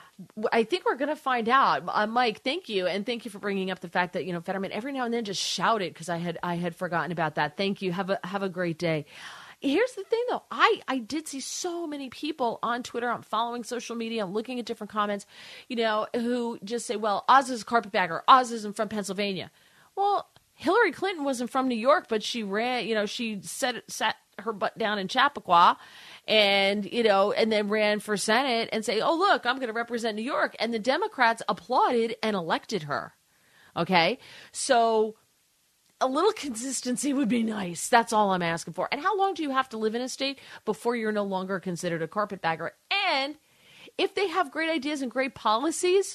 I think we're going to find out. Uh, Mike, thank you, and thank you for bringing up the fact that, you know, Fetterman every now and then just shouted because I had I had forgotten about that. Thank you. Have a have a great day. Here's the thing, though. I, I did see so many people on Twitter. I'm following social media. I'm looking at different comments, you know, who just say, well, Oz is a carpetbagger. Oz isn't from Pennsylvania. Well, Hillary Clinton wasn't from New York, but she ran, you know, she set, sat her butt down in Chappaqua and, you know, and then ran for Senate and say, oh, look, I'm going to represent New York. And the Democrats applauded and elected her. Okay. So a little consistency would be nice. That's all I'm asking for. And how long do you have to live in a state before you're no longer considered a carpetbagger? And if they have great ideas and great policies,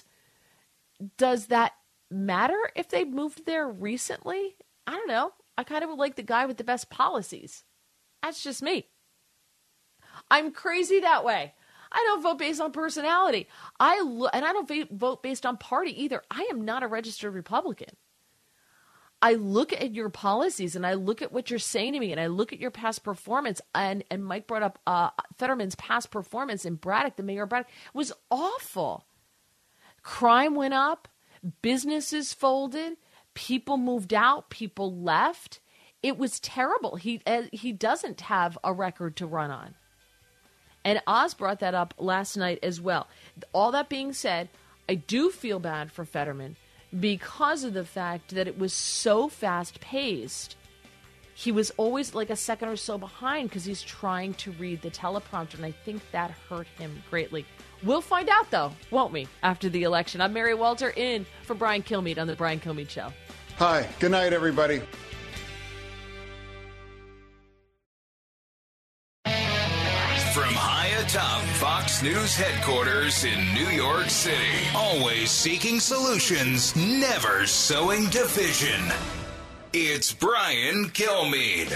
does that matter if they moved there recently? I don't know. I kind of would like the guy with the best policies. That's just me. I'm crazy that way. I don't vote based on personality. I lo- and I don't vote based on party either. I am not a registered Republican. I look at your policies and I look at what you're saying to me and I look at your past performance. And, and Mike brought up uh, Fetterman's past performance in Braddock, the mayor of Braddock, was awful. Crime went up, businesses folded, people moved out, people left. It was terrible. He uh, he doesn't have a record to run on. And Oz brought that up last night as well. All that being said, I do feel bad for Fetterman because of the fact that it was so fast-paced. He was always like a second or so behind because he's trying to read the teleprompter, and I think that hurt him greatly. We'll find out, though, won't we, after the election? I'm Mary Walter, in for Brian Kilmeade on The Brian Kilmeade Show. Hi. Good night, everybody. From high atop Fox News headquarters in New York City, always seeking solutions, never sowing division. It's Brian Kilmeade.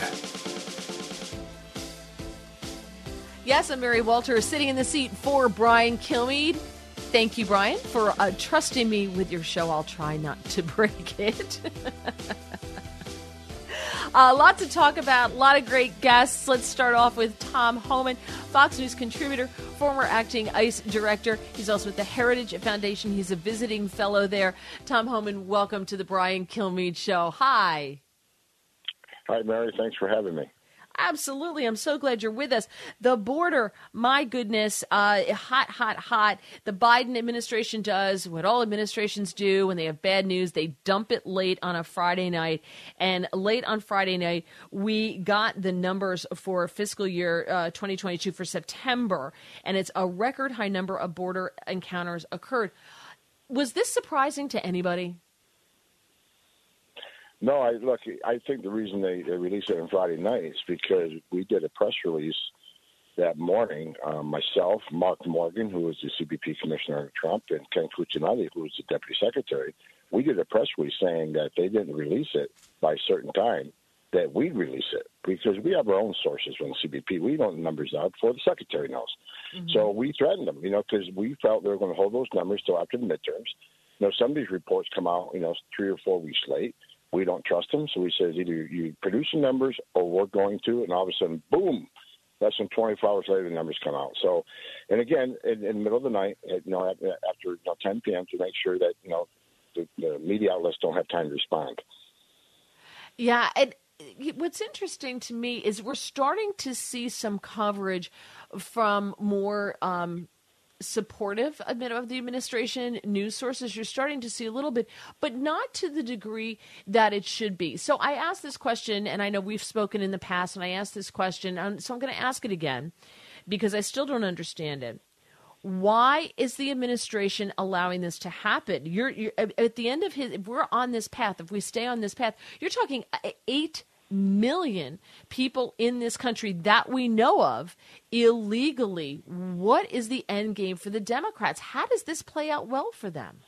Yes, I'm Mary Walter, sitting in the seat for Brian Kilmeade. Thank you, Brian, for uh, trusting me with your show. I'll try not to break it. A lot to talk about, a lot of great guests. Let's start off with Tom Homan, Fox News contributor, former acting ICE director. He's also with the Heritage Foundation. He's a visiting fellow there. Tom Homan, welcome to the Brian Kilmeade Show. Hi. Hi, Mary. Thanks for having me. Absolutely. I'm so glad you're with us. The border, my goodness, uh, hot, hot, hot. The Biden administration does what all administrations do when they have bad news. They dump it late on a Friday night. And late on Friday night, we got the numbers for fiscal year uh, twenty twenty-two for September. And it's a record high number of border encounters occurred. Was this surprising to anybody? No, I look. I think the reason they, they released it on Friday night is because we did a press release that morning. Um, myself, Mark Morgan, who was the C B P commissioner under Trump, and Ken Cuccinelli, who was the deputy secretary, we did a press release saying that they didn't release it by a certain time, that we'd release it because we have our own sources from the C B P. We know the numbers out before the secretary knows. Mm-hmm. So we threatened them, you know, because we felt they were going to hold those numbers till after the midterms. You know, some of these reports come out, you know, three or four weeks late. We don't trust them, so we said either you produce the numbers or we're going to, and all of a sudden, boom, less than twenty-four hours later, the numbers come out. So, and again, in, in the middle of the night, you know, after you know, ten p.m. to make sure that, you know, the, the media outlets don't have time to respond. Yeah, and what's interesting to me is we're starting to see some coverage from more um, supportive of the administration news sources. You're starting to see a little bit, but not to the degree that it should be. So I asked this question, and I know we've spoken in the past, and I asked this question, and so I'm going to ask it again because I still don't understand it. Why is the administration allowing this to happen? You're, you're at the end of his, if we're on this path, if we stay on this path, you're talking eight million people in this country that we know of illegally. What is the end game for the Democrats? How does this play out well for them?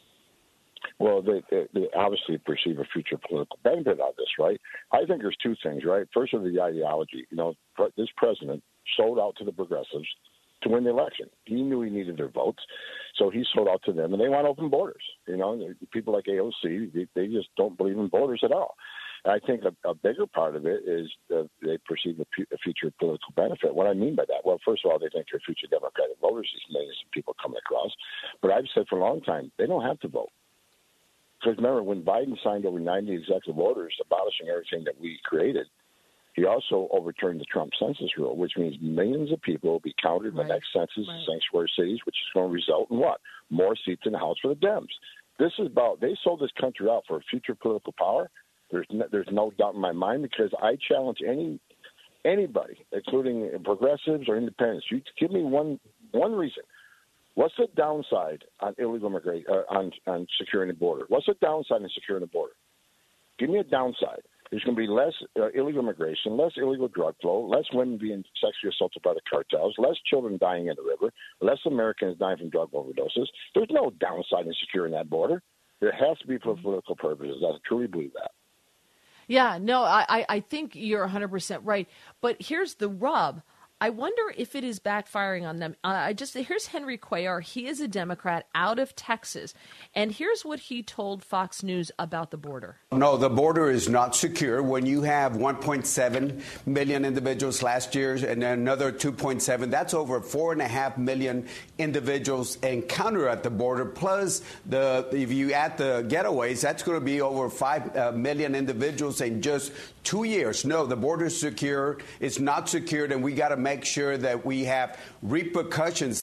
Well, they, they, they obviously perceive a future political benefit out of this, right? I think there's two things, right? First of the ideology. You know, this president sold out to the progressives to win the election. He knew he needed their votes, so he sold out to them, and they want open borders. You know, people like A O C, they, they just don't believe in borders at all. I think a, a bigger part of it is uh, they perceive a, pu- a future political benefit. What I mean by that, well, first of all, they think they're future Democratic voters, these millions of people coming across. But I've said for a long time, they don't have to vote. Because remember, when Biden signed over ninety executive orders abolishing everything that we created, he also overturned the Trump census rule, which means millions of people will be counted in the right. next census right. of sanctuary cities, which is going to result in what? More seats in the House for the Dems. This is about, they sold this country out for future political power. There's no, there's no doubt in my mind, because I challenge any anybody, including progressives or independents. You give me one one reason. What's the downside on illegal immigration, uh, on on securing the border? What's the downside in securing the border? Give me a downside. There's going to be less uh, illegal immigration, less illegal drug flow, less women being sexually assaulted by the cartels, less children dying in the river, less Americans dying from drug overdoses. There's no downside in securing that border. There has to be for political purposes. I truly believe that. Yeah, no, I, I think you're one hundred percent right. But here's the rub. I wonder if it is backfiring on them. Uh, I just here's Henry Cuellar. He is a Democrat out of Texas, and here's what he told Fox News about the border. No, the border is not secure. When you have one point seven million individuals last year and another two point seven, that's over four and a half million individuals encounter at the border. Plus, the if you add the getaways, that's going to be over five uh, million individuals in just two years. No, the border is secure. It's not secured, and we got to make sure that we have repercussions.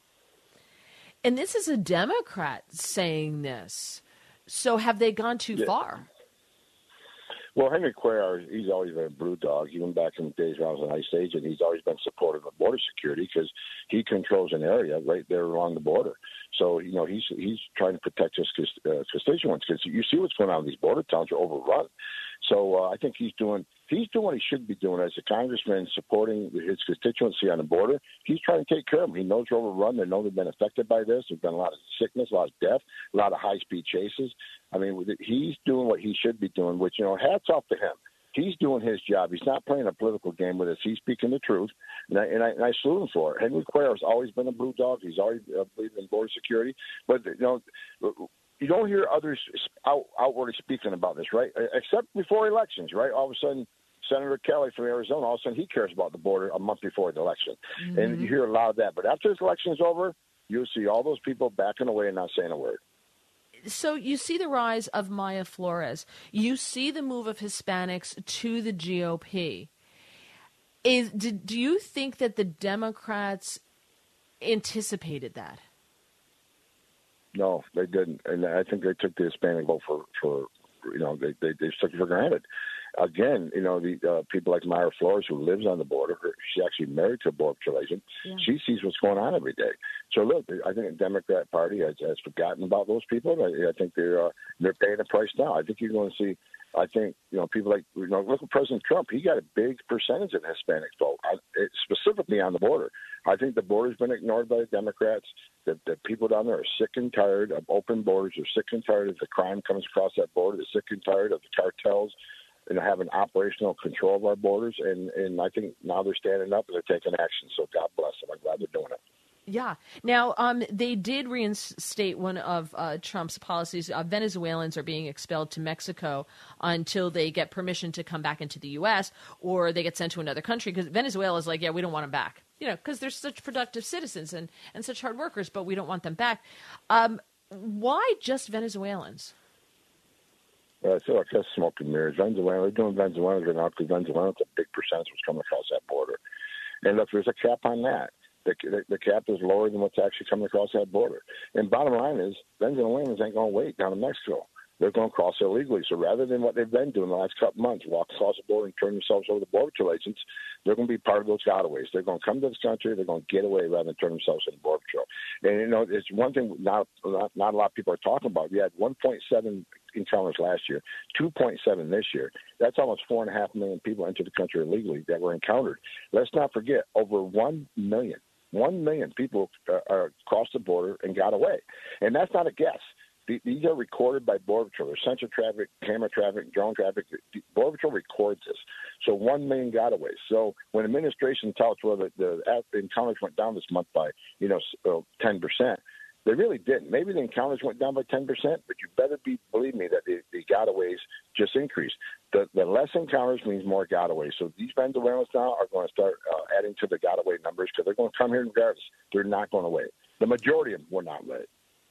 And this is a Democrat saying this. So have they gone too yeah. far? Well, Henry Cuellar, he's always been a blue dog. Even back in the days when I was an ICE agent, he's always been supportive of border security because he controls an area right there along the border. So, you know, he's he's trying to protect his uh, constituents, because you see what's going on in these border towns are overrun. So uh, I think he's doing he's doing what he should be doing as a congressman, supporting his constituency on the border. He's trying to take care of them. He knows they're overrun. They know they've been affected by this. There's been a lot of sickness, a lot of death, a lot of high-speed chases. I mean, he's doing what he should be doing, which, you know, hats off to him. He's doing his job. He's not playing a political game with us. He's speaking the truth, and I, and I, and I salute him for it. Henry Cuellar has always been a blue dog. He's always uh, believed in border security. But, you know, you don't hear others out, outwardly speaking about this, right? Except before elections, right? All of a sudden, Senator Kelly from Arizona, all of a sudden he cares about the border a month before the election. Mm-hmm. And you hear a lot of that. But after this election is over, you'll see all those people backing away and not saying a word. So you see the rise of Maya Flores. You see the move of Hispanics to the G O P. Is do, do you think that the Democrats anticipated that? No, they didn't. And I think they took the Hispanic vote for, for you know, they, they, they took it for granted. Again, you know, the uh, people like Maya Flores, who lives on the border, her, she actually married to a Border Patrol agent. Yeah. She sees what's going on every day. So, look, I think the Democrat Party has, has forgotten about those people. I, I think they're uh, they're paying the price now. I think you're going to see, I think, you know, people like, you know, look at President Trump. He got a big percentage of the Hispanic vote, specifically on the border. I think the border's been ignored by the Democrats. The, the people down there are sick and tired of open borders. They're sick and tired of the crime comes across that border. They're sick and tired of the cartels and having operational control of our borders. And, and I think now they're standing up and they're taking action. So God bless them. I'm glad they're doing it. Yeah. Now, um, they did reinstate one of uh, Trump's policies. Uh, Venezuelans are being expelled to Mexico until they get permission to come back into the U S or they get sent to another country, because Venezuela is like, yeah, we don't want them back, you know, because they're such productive citizens and, and such hard workers, but we don't want them back. Um, why just Venezuelans? Uh, I feel like that's smoke and mirrors. Venezuela, they're doing Venezuelans right now because Venezuelans a big percentage was coming across that border. And look, there's a cap on that. The, the, the cap is lower than what's actually coming across that border. And bottom line is, Venezuelans ain't going to wait down in Mexico. They're going to cross illegally. So rather than what they've been doing the last couple months, walk across the border and turn themselves over to Border Patrol agents, they're going to be part of those gotaways. They're going to come to this country. They're going to get away rather than turn themselves into Border Patrol. And, you know, it's one thing not, not, not a lot of people are talking about. We had one point seven encounters last year, two point seven this year. That's almost four point five million people entered the country illegally that were encountered. Let's not forget, over one million. One million people uh, are crossed the border and got away. And that's not a guess. These are recorded by Border Patrol. There's sensor traffic, camera traffic, drone traffic. Border Patrol records this. So one million gotaways. So when administration tells well the, the encounters went down this month by, you know, ten percent, they really didn't. Maybe the encounters went down by ten percent, but you better be believe me that the, the gotaways just increased. The, the less encounters means more gotaways. So these Venezuelans now are going to start uh, adding to the gotaway numbers because they're going to come here regardless. They're not going to wait. The majority of them will not wait.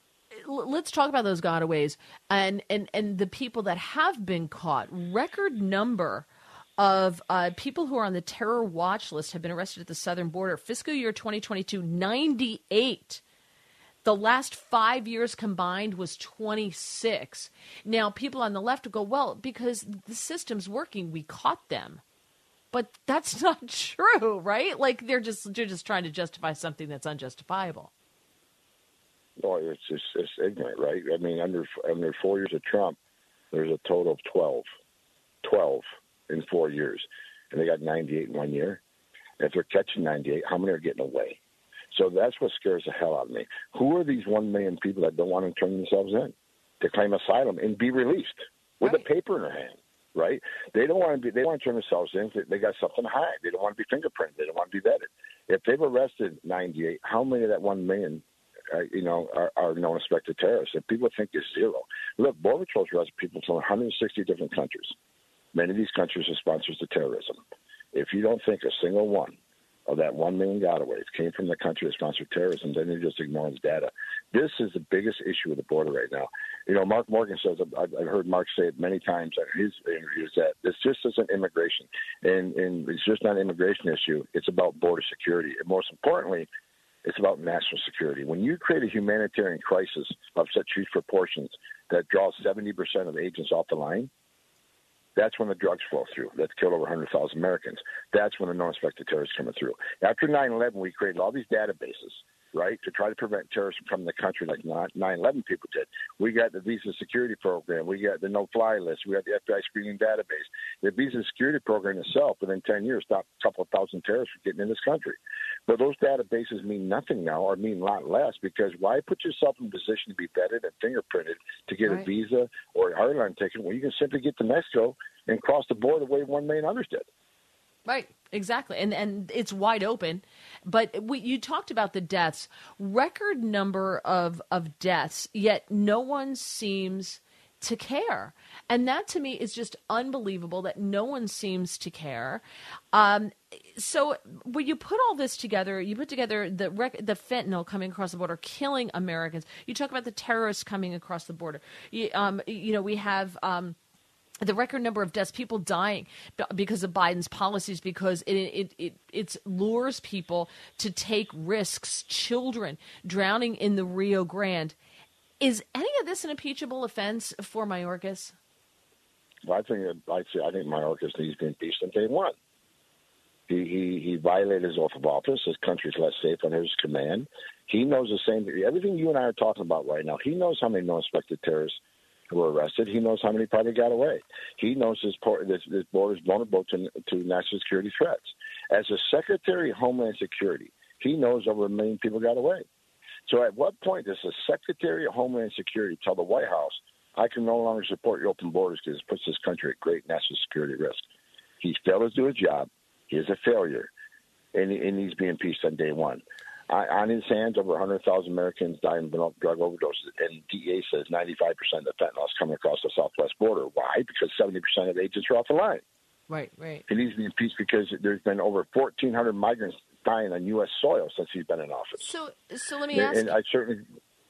Let's talk about those gotaways and, and, and the people that have been caught. Record number of uh, people who are on the terror watch list have been arrested at the southern border. Fiscal year twenty twenty-two, ninety-eight. The last five years combined was twenty-six. Now, people on the left go, well, because the system's working, we caught them. But that's not true, right? Like they're just they're just trying to justify something that's unjustifiable. No, it's just it's ignorant, right? I mean, under under four years of Trump, there's a total of twelve, twelve in four years, and they got ninety-eight in one year. And if they're catching ninety-eight, how many are getting away? So that's what scares the hell out of me. Who are these one million people that don't want to turn themselves in to claim asylum and be released with right. a paper in their hand? Right? They don't want to be. They want to turn themselves in. They got something to hide. They don't want to be fingerprinted. They don't want to be vetted. If they've arrested ninety-eight, how many of that one million? Uh, you know, are, are known suspected terrorists. And people think it's zero. Look, Border Patrol's arrested people from one hundred sixty different countries. Many of these countries are sponsors of terrorism. If you don't think a single one of that one million gotaways came from the country that sponsored terrorism, then you're just ignoring data. This is the biggest issue with the border right now. You know, Mark Morgan says, I've, I've heard Mark say it many times in his interviews, that this just isn't immigration. And, and it's just not an immigration issue. It's about border security. And most importantly, it's about national security. When you create a humanitarian crisis of such huge proportions that draws seventy percent of the agents off the line, that's when the drugs flow through. That's killed over one hundred thousand Americans. That's when the non-suspected terrorists coming through. After nine eleven, we created all these databases, right, to try to prevent terrorists from coming to the country like nine eleven people did. We got the Visa Security Program. We got the no-fly list. We got the F B I screening database. The Visa Security Program itself, within ten years, stopped a couple of thousand terrorists from getting in this country. But those databases mean nothing now, or mean a lot less, because why put yourself in a position to be vetted and fingerprinted to get right. a visa or an airline ticket when you can simply get to Mexico and cross the border the way one million others did? Right, exactly. And and it's wide open. But we, you talked about the deaths, record number of, of deaths, yet no one seems to care. And that to me is just unbelievable that no one seems to care. Um, so when you put all this together, you put together the rec- the fentanyl coming across the border, killing Americans. You talk about the terrorists coming across the border. You, um, you know, we have um, the record number of deaths, people dying because of Biden's policies, because it it it it lures people to take risks, children drowning in the Rio Grande. Is any of this an impeachable offense for Mayorkas? Well, I think like I think Mayorkas needs to be impeached on day one. He, he he violated his oath of office. His country's less safe under his command. He knows the same. Everything you and I are talking about right now. He knows how many non-suspected terrorists were arrested. He knows how many probably got away. He knows his, this, this border is vulnerable to, to national security threats. As a Secretary of Homeland Security, he knows over a million people got away. So at what point does the Secretary of Homeland Security tell the White House, I can no longer support your open borders because it puts this country at great national security risk? He's failed to do his job. He is a failure, and he, and he's being impeached on day one. I, on his hands, over one hundred thousand Americans died of drug overdoses, and D E A says ninety-five percent of the fentanyl is coming across the southwest border. Why? Because seventy percent of agents are off the line. Right, right. He needs to be impeached because there's been over fourteen hundred migrants dying on U S soil since he's been in office. So, so let me and, ask. And I certainly.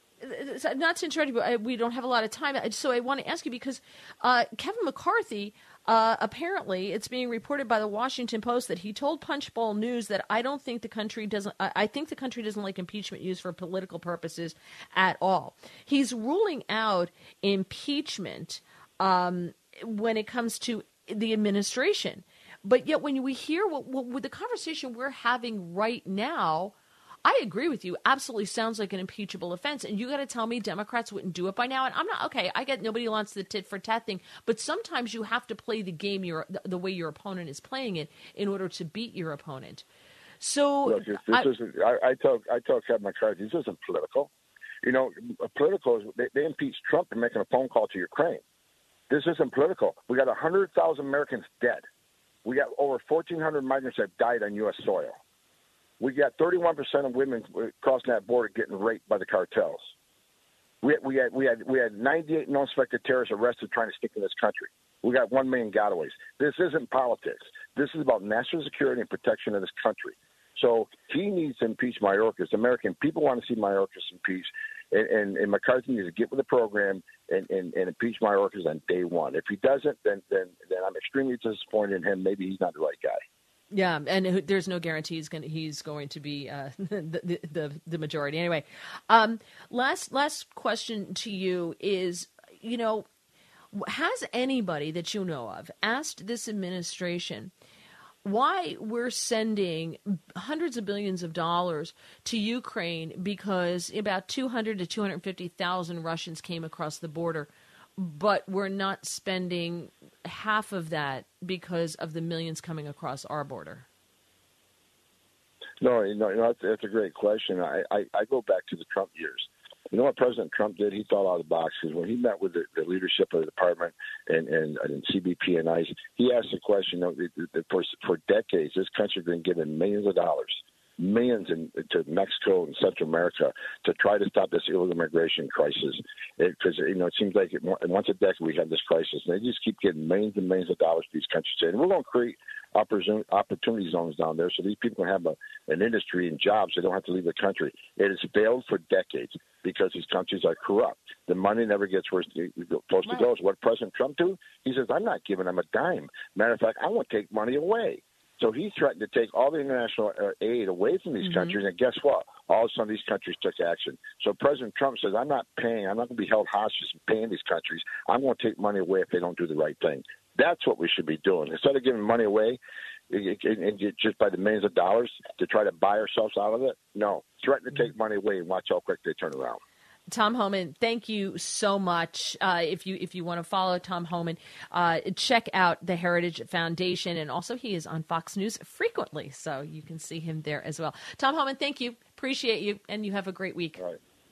Not to interrupt you, but we don't have a lot of time. So I want to ask you because uh, Kevin McCarthy, uh, apparently, it's being reported by the Washington Post that he told Punchbowl News that I don't think the country doesn't. I think the country doesn't like impeachment used for political purposes at all. He's ruling out impeachment um, when it comes to the administration. But yet, when we hear what, what with the conversation we're having right now, I agree with you. Absolutely sounds like an impeachable offense. And you got to tell me Democrats wouldn't do it by now. And I'm not, okay, I get nobody wants the tit for tat thing, but sometimes you have to play the game your, the way your opponent is playing it in order to beat your opponent. So Look, this, this I, isn't, I, I tell I tell Kevin McCarthy, this isn't political. You know, political is they, they impeached Trump for making a phone call to Ukraine. This isn't political. We got one hundred thousand Americans dead. We got over fourteen hundred migrants that died on U S soil. We got thirty-one percent of women crossing that border getting raped by the cartels. We had, we had, we had, we had ninety-eight non-suspected terrorists arrested trying to stick in this country. We got one million gotaways. This isn't politics. This is about national security and protection of this country. So he needs to impeach Mayorkas. American people want to see Mayorkas impeached, and, and, and McCarthy needs to get with the program and, and, and impeach Mayorkas on day one. If he doesn't, then, then then I'm extremely disappointed in him. Maybe he's not the right guy. Yeah, and there's no guarantee he's going to, he's going to be uh, the, the the majority. Anyway, um, last last question to you is, you know, has anybody that you know of asked this administration why we're sending hundreds of billions of dollars to Ukraine because about two hundred to two hundred fifty thousand Russians came across the border, but we're not spending half of that because of the millions coming across our border? No, you know, you know that's, that's a great question. I, I, I go back to the Trump years. You know what President Trump did? He thought out of the box because when he met with the, the leadership of the department and, and, and C B P and ICE, he asked the question, you know, for, for decades, this country has been given millions of dollars, millions in, to Mexico and Central America to try to stop this illegal immigration crisis. Because, you know, it seems like it, once a decade we have this crisis, and they just keep getting millions and millions of dollars to these countries. And we're going to create opportunity zones down there so these people can have a, an industry and jobs. They don't have to leave the country. It has failed for decades because these countries are corrupt. The money never gets where it's supposed to go. So what President Trump do? He says, I'm not giving them a dime. Matter of fact, I want to take money away. So he threatened to take all the international aid away from these mm-hmm. countries, and guess what? All of a sudden, these countries took action. So President Trump says, I'm not paying. I'm not going to be held hostage and paying these countries. I'm going to take money away if they don't do the right thing. That's what we should be doing. Instead of giving money away and just by the millions of dollars to try to buy ourselves out of it, no. Threaten to take money away and watch how quick they turn around. Tom Homan, thank you so much. Uh, if you if you want to follow Tom Homan, uh, check out the Heritage Foundation, and also he is on Fox News frequently, so you can see him there as well. Tom Homan, thank you. Appreciate you, and you have a great week. All right.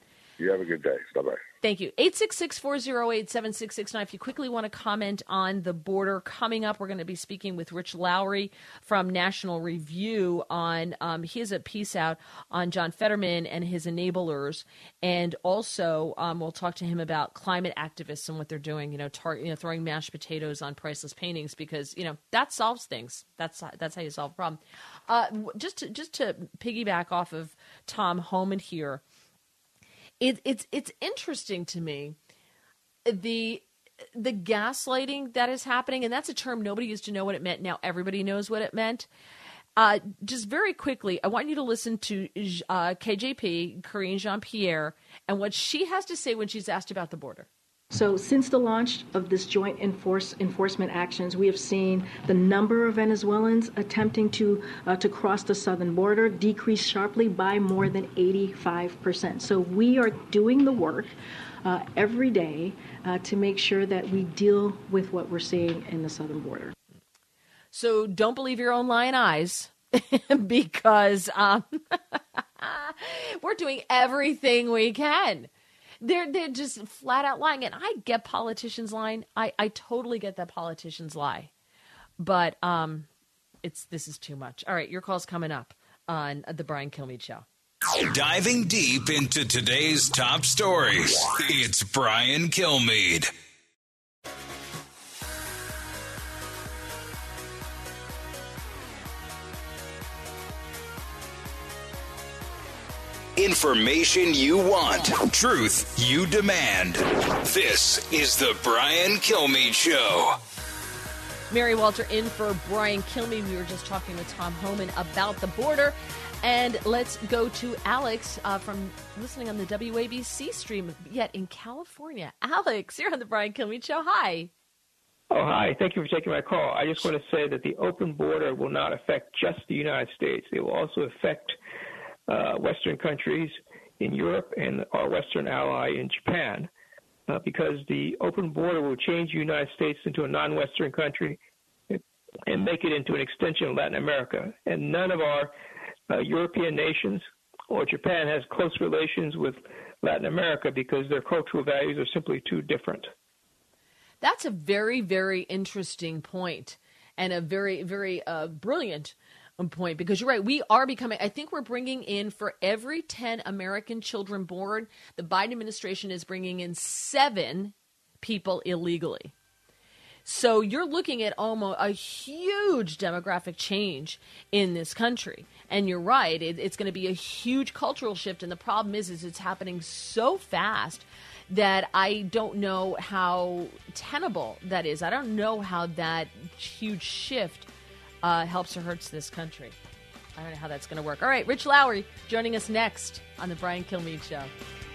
You have a good day. Bye-bye. Thank you. eight six six, four oh eight, seven six six nine. If you quickly want to comment on the border, coming up, we're going to be speaking with Rich Lowry from National Review on, um, he has a piece out on John Fetterman and his enablers. And also um, we'll talk to him about climate activists and what they're doing, you know, tar- you know, throwing mashed potatoes on priceless paintings because, you know, that solves things. That's that's how you solve a problem. Uh, just to, just to piggyback off of Tom Homan here, It, it's it's interesting to me, the the gaslighting that is happening, and that's a term nobody used to know what it meant. Now everybody knows what it meant. Uh, just very quickly, I want you to listen to uh, K J P, Karine Jean-Pierre, and what she has to say when she's asked about the border. So since the launch of this joint enforce, enforcement actions, we have seen the number of Venezuelans attempting to uh, to cross the southern border decrease sharply by more than eighty-five percent. So we are doing the work uh, every day uh, to make sure that we deal with what we're seeing in the southern border. So don't believe your own lying eyes because um, we're doing everything we can. They're they're just flat out lying. And I get politicians lying. I, I totally get that politicians lie. But um, it's this is too much. All right, your call's coming up on the Brian Kilmeade Show. Diving deep into today's top stories, it's Brian Kilmeade. Information you want, truth you demand. This is the Brian Kilmeade Show. Mary Walter in for Brian Kilmeade. We were just talking with Tom Homan about the border. And let's go to Alex uh, from listening on the W A B C stream, yet in California. Alex, you're on the Brian Kilmeade Show. Hi. Oh, hi. Thank you for taking my call. I just want to say that the open border will not affect just the United States. It will also affect Uh, Western countries in Europe and our Western ally in Japan, uh, because the open border will change the United States into a non-Western country and make it into an extension of Latin America. And none of our uh, European nations or Japan has close relations with Latin America because their cultural values are simply too different. That's a very, very interesting point and a very, very uh, brilliant point, because you're right. We are becoming, I think we're bringing in, for every ten American children born, the Biden administration is bringing in seven people illegally. So you're looking at almost a huge demographic change in this country. And you're right. It, it's going to be a huge cultural shift. And the problem is, is it's happening so fast that I don't know how tenable that is. I don't know how that huge shift Uh, helps or hurts this country. I don't know how that's going to work. All right, Rich Lowry joining us next on the Brian Kilmeade Show.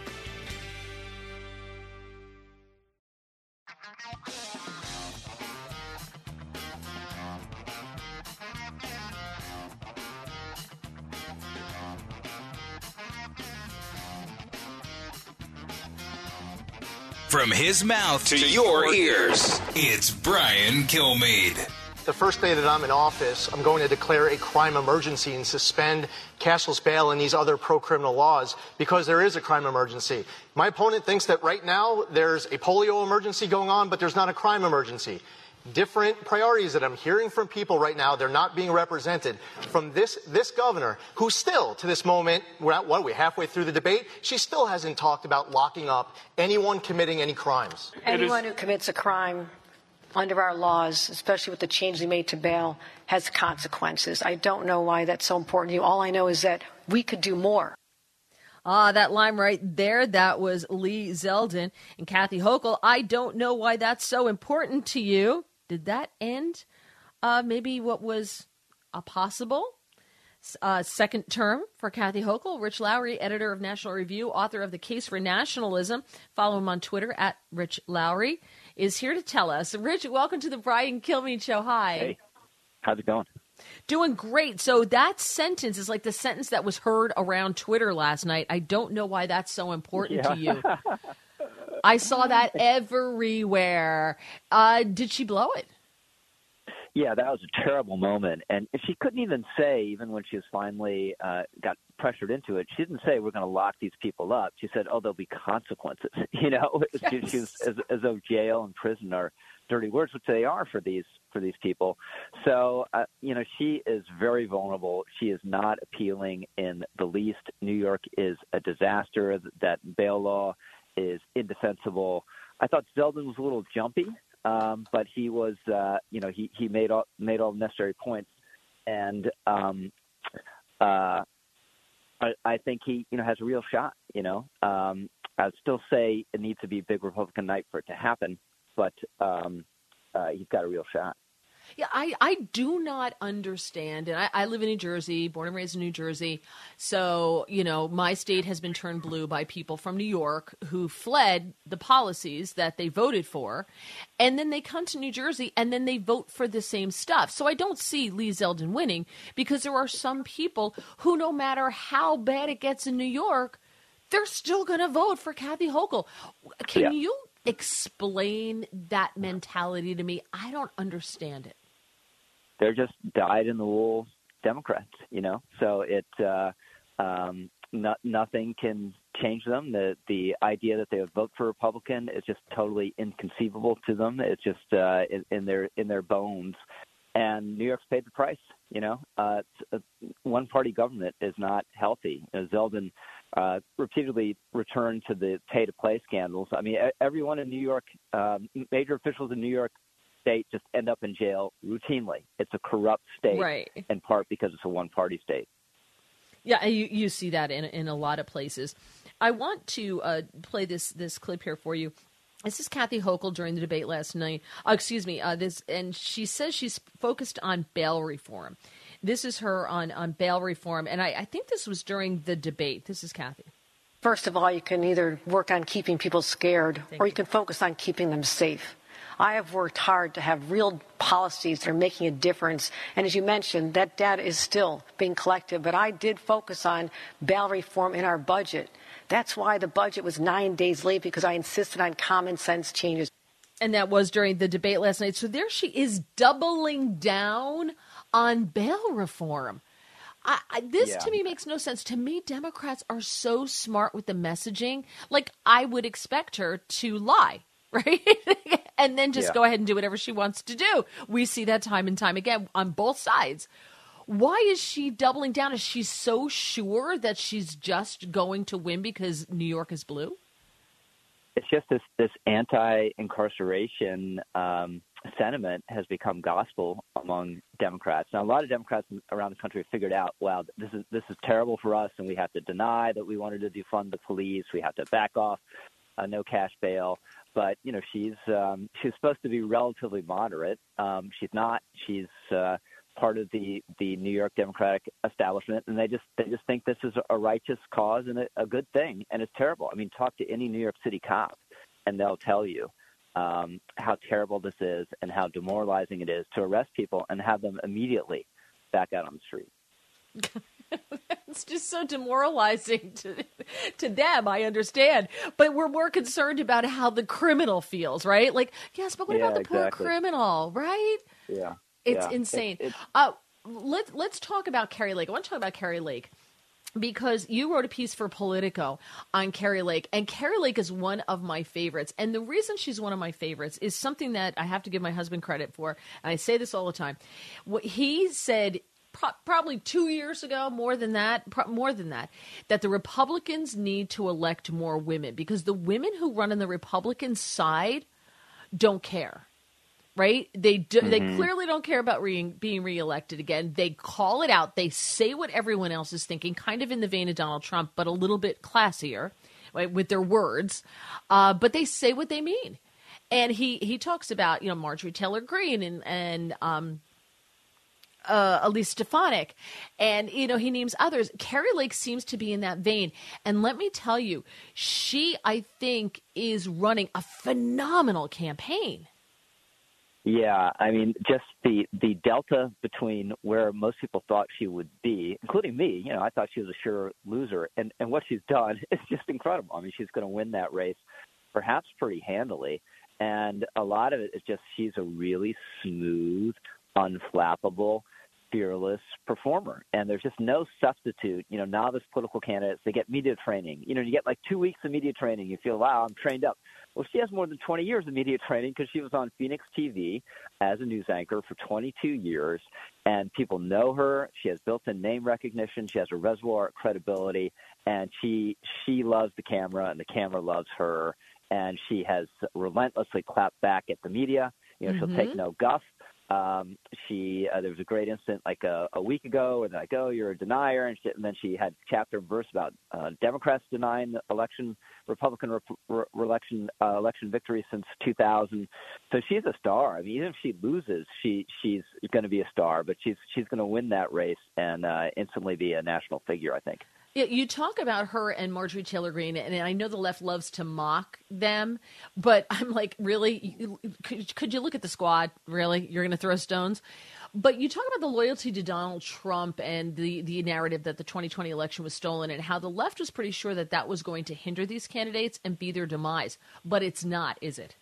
From his mouth to your ears, it's Brian Kilmeade. The first day that I'm in office, I'm going to declare a crime emergency and suspend cashless bail and these other pro-criminal laws because there is a crime emergency. My opponent thinks that right now there's a polio emergency going on, but there's not a crime emergency. Different priorities that I'm hearing from people right now, they're not being represented. From this this governor, who still, to this moment, we're at, what, we're halfway through the debate, she still hasn't talked about locking up anyone committing any crimes. Anyone who commits a crime under our laws, especially with the change we made to bail, has consequences. I don't know why that's so important to you. All I know is that we could do more. Ah, that line right there, that was Lee Zeldin and Kathy Hochul. I don't know why that's so important to you. Did that end uh, maybe what was a possible uh, second term for Kathy Hochul? Rich Lowry, editor of National Review, author of The Case for Nationalism. Follow him on Twitter at Rich Lowry, is here to tell us. Rich, welcome to the Brian Kilmeade Show. Hi. Hey, how's it going? Doing great. So that sentence is like the sentence that was heard around Twitter last night. I don't know why that's so important yeah. to you. I saw that everywhere. Uh, did she blow it? Yeah, that was a terrible moment. And she couldn't even say, even when she was finally uh, got pressured into it. She didn't say we're going to lock these people up. She said, oh, there'll be consequences. You know, yes. she, she was, as, as though jail and prison are dirty words, which they are for these for these people. So, uh, you know, she is very vulnerable. She is not appealing in the least. New York is a disaster. That bail law is indefensible. I thought Zeldin was a little jumpy, um, but he was, uh, you know, he, he made all made all the necessary points. And um, uh, I, I think he, you know, has a real shot, you know. Um, I'd still say it needs to be a big Republican night for it to happen, but um, uh, he's got a real shot. Yeah, I, I do not understand, and I, I live in New Jersey, born and raised in New Jersey, so, you know, my state has been turned blue by people from New York who fled the policies that they voted for, and then they come to New Jersey, and then they vote for the same stuff. So I don't see Lee Zeldin winning, because there are some people who, no matter how bad it gets in New York, they're still going to vote for Kathy Hochul. Can yeah. you explain that mentality to me? I don't understand it. They're just dyed-in-the-wool Democrats, you know. So it uh, um, no, nothing can change them. The the idea that they would vote for Republican is just totally inconceivable to them. It's just uh, in, in their in their bones. And New York's paid the price. You know, uh, one-party government is not healthy. You know, Zeldin uh, repeatedly returned to the pay-to-play scandals. I mean, everyone in New York, um, major officials in New York State, just end up in jail routinely. It's a corrupt state, right, in part because it's a one-party state. Yeah, you, you see that in in a lot of places. I want to uh, play this this clip here for you. This is Kathy Hochul during the debate last night. Uh, excuse me. Uh, this and she says she's focused on bail reform. This is her on, on bail reform, and I, I think this was during the debate. This is Kathy. First of all, you can either work on keeping people scared, Thank or you. you can focus on keeping them safe. I have worked hard to have real policies that are making a difference. And as you mentioned, that data is still being collected. But I did focus on bail reform in our budget. That's why the budget was nine days late, because I insisted on common sense changes. And that was during the debate last night. So there she is, doubling down on bail reform. I, I, this yeah. to me makes no sense. To me, Democrats are so smart with the messaging. Like, I would expect her to lie, right? And then just yeah. go ahead and do whatever she wants to do. We see that time and time again on both sides. Why is she doubling down? Is she so sure that she's just going to win because New York is blue? It's just this, this anti-incarceration um, sentiment has become gospel among Democrats. Now, a lot of Democrats around the country have figured out, wow, this is this is terrible for us, and we have to deny that we wanted to defund the police. We have to back off uh, no cash bail. But, you know, she's um, she's supposed to be relatively moderate. Um, she's not. She's uh, part of the, the New York Democratic establishment, and they just they just think this is a righteous cause and a, a good thing, and it's terrible. I mean, talk to any New York City cop, and they'll tell you um, how terrible this is and how demoralizing it is to arrest people and have them immediately back out on the street. It's just so demoralizing to to them, I understand. But we're more concerned about how the criminal feels, right? Like, yes, but what yeah, about the exactly. poor criminal, right? Yeah. It's yeah. insane. It, it's... Uh, let, let's talk about Kari Lake. I want to talk about Kari Lake because you wrote a piece for Politico on Kari Lake, and Kari Lake is one of my favorites. And the reason she's one of my favorites is something that I have to give my husband credit for, and I say this all the time. What he said pro- probably two years ago, more than that, pro- more than that, that the Republicans need to elect more women because the women who run on the Republican side don't care. Right? They do, mm-hmm. they clearly don't care about re- being reelected again. They call it out. They say what everyone else is thinking, kind of in the vein of Donald Trump, but a little bit classier, right, with their words. Uh, but they say what they mean. And he, he talks about, you know, Marjorie Taylor Greene and, and um, uh, Elise Stefanik. And, you know, he names others. Kari Lake seems to be in that vein. And let me tell you, she, I think, is running a phenomenal campaign. Yeah, I mean, just the, the delta between where most people thought she would be, including me, you know, I thought she was a sure loser. And, and what she's done is just incredible. I mean, she's going to win that race perhaps pretty handily. And a lot of it is just she's a really smooth, unflappable, fearless performer, and there's just no substitute. You know, novice political candidates, they get media training. You know, you get like two weeks of media training. You feel, wow, I'm trained up. Well, she has more than twenty years of media training because she was on Phoenix T V as a news anchor for twenty-two years, and people know her. She has built-in name recognition. She has a reservoir of credibility, and she she loves the camera, and the camera loves her, and she has relentlessly clapped back at the media. You know, Mm-hmm. she'll take no guff. Um, she uh, there was a great incident like a, a week ago where they're like, "Oh, you're a denier," and, she, and then she had chapter and verse about uh, Democrats denying the election, Republican re- re- election uh, election victory since two thousand. So she's a star. I mean, even if she loses, she she's going to be a star, but she's she's going to win that race and uh, instantly be a national figure, I think. Yeah, you talk about her and Marjorie Taylor Greene, and I know the left loves to mock them, but I'm like, really? Could, could you look at the squad? Really? You're going to throw stones? But you talk about the loyalty to Donald Trump and the, the narrative that the twenty twenty election was stolen and how the left was pretty sure that that was going to hinder these candidates and be their demise. But it's not, is it?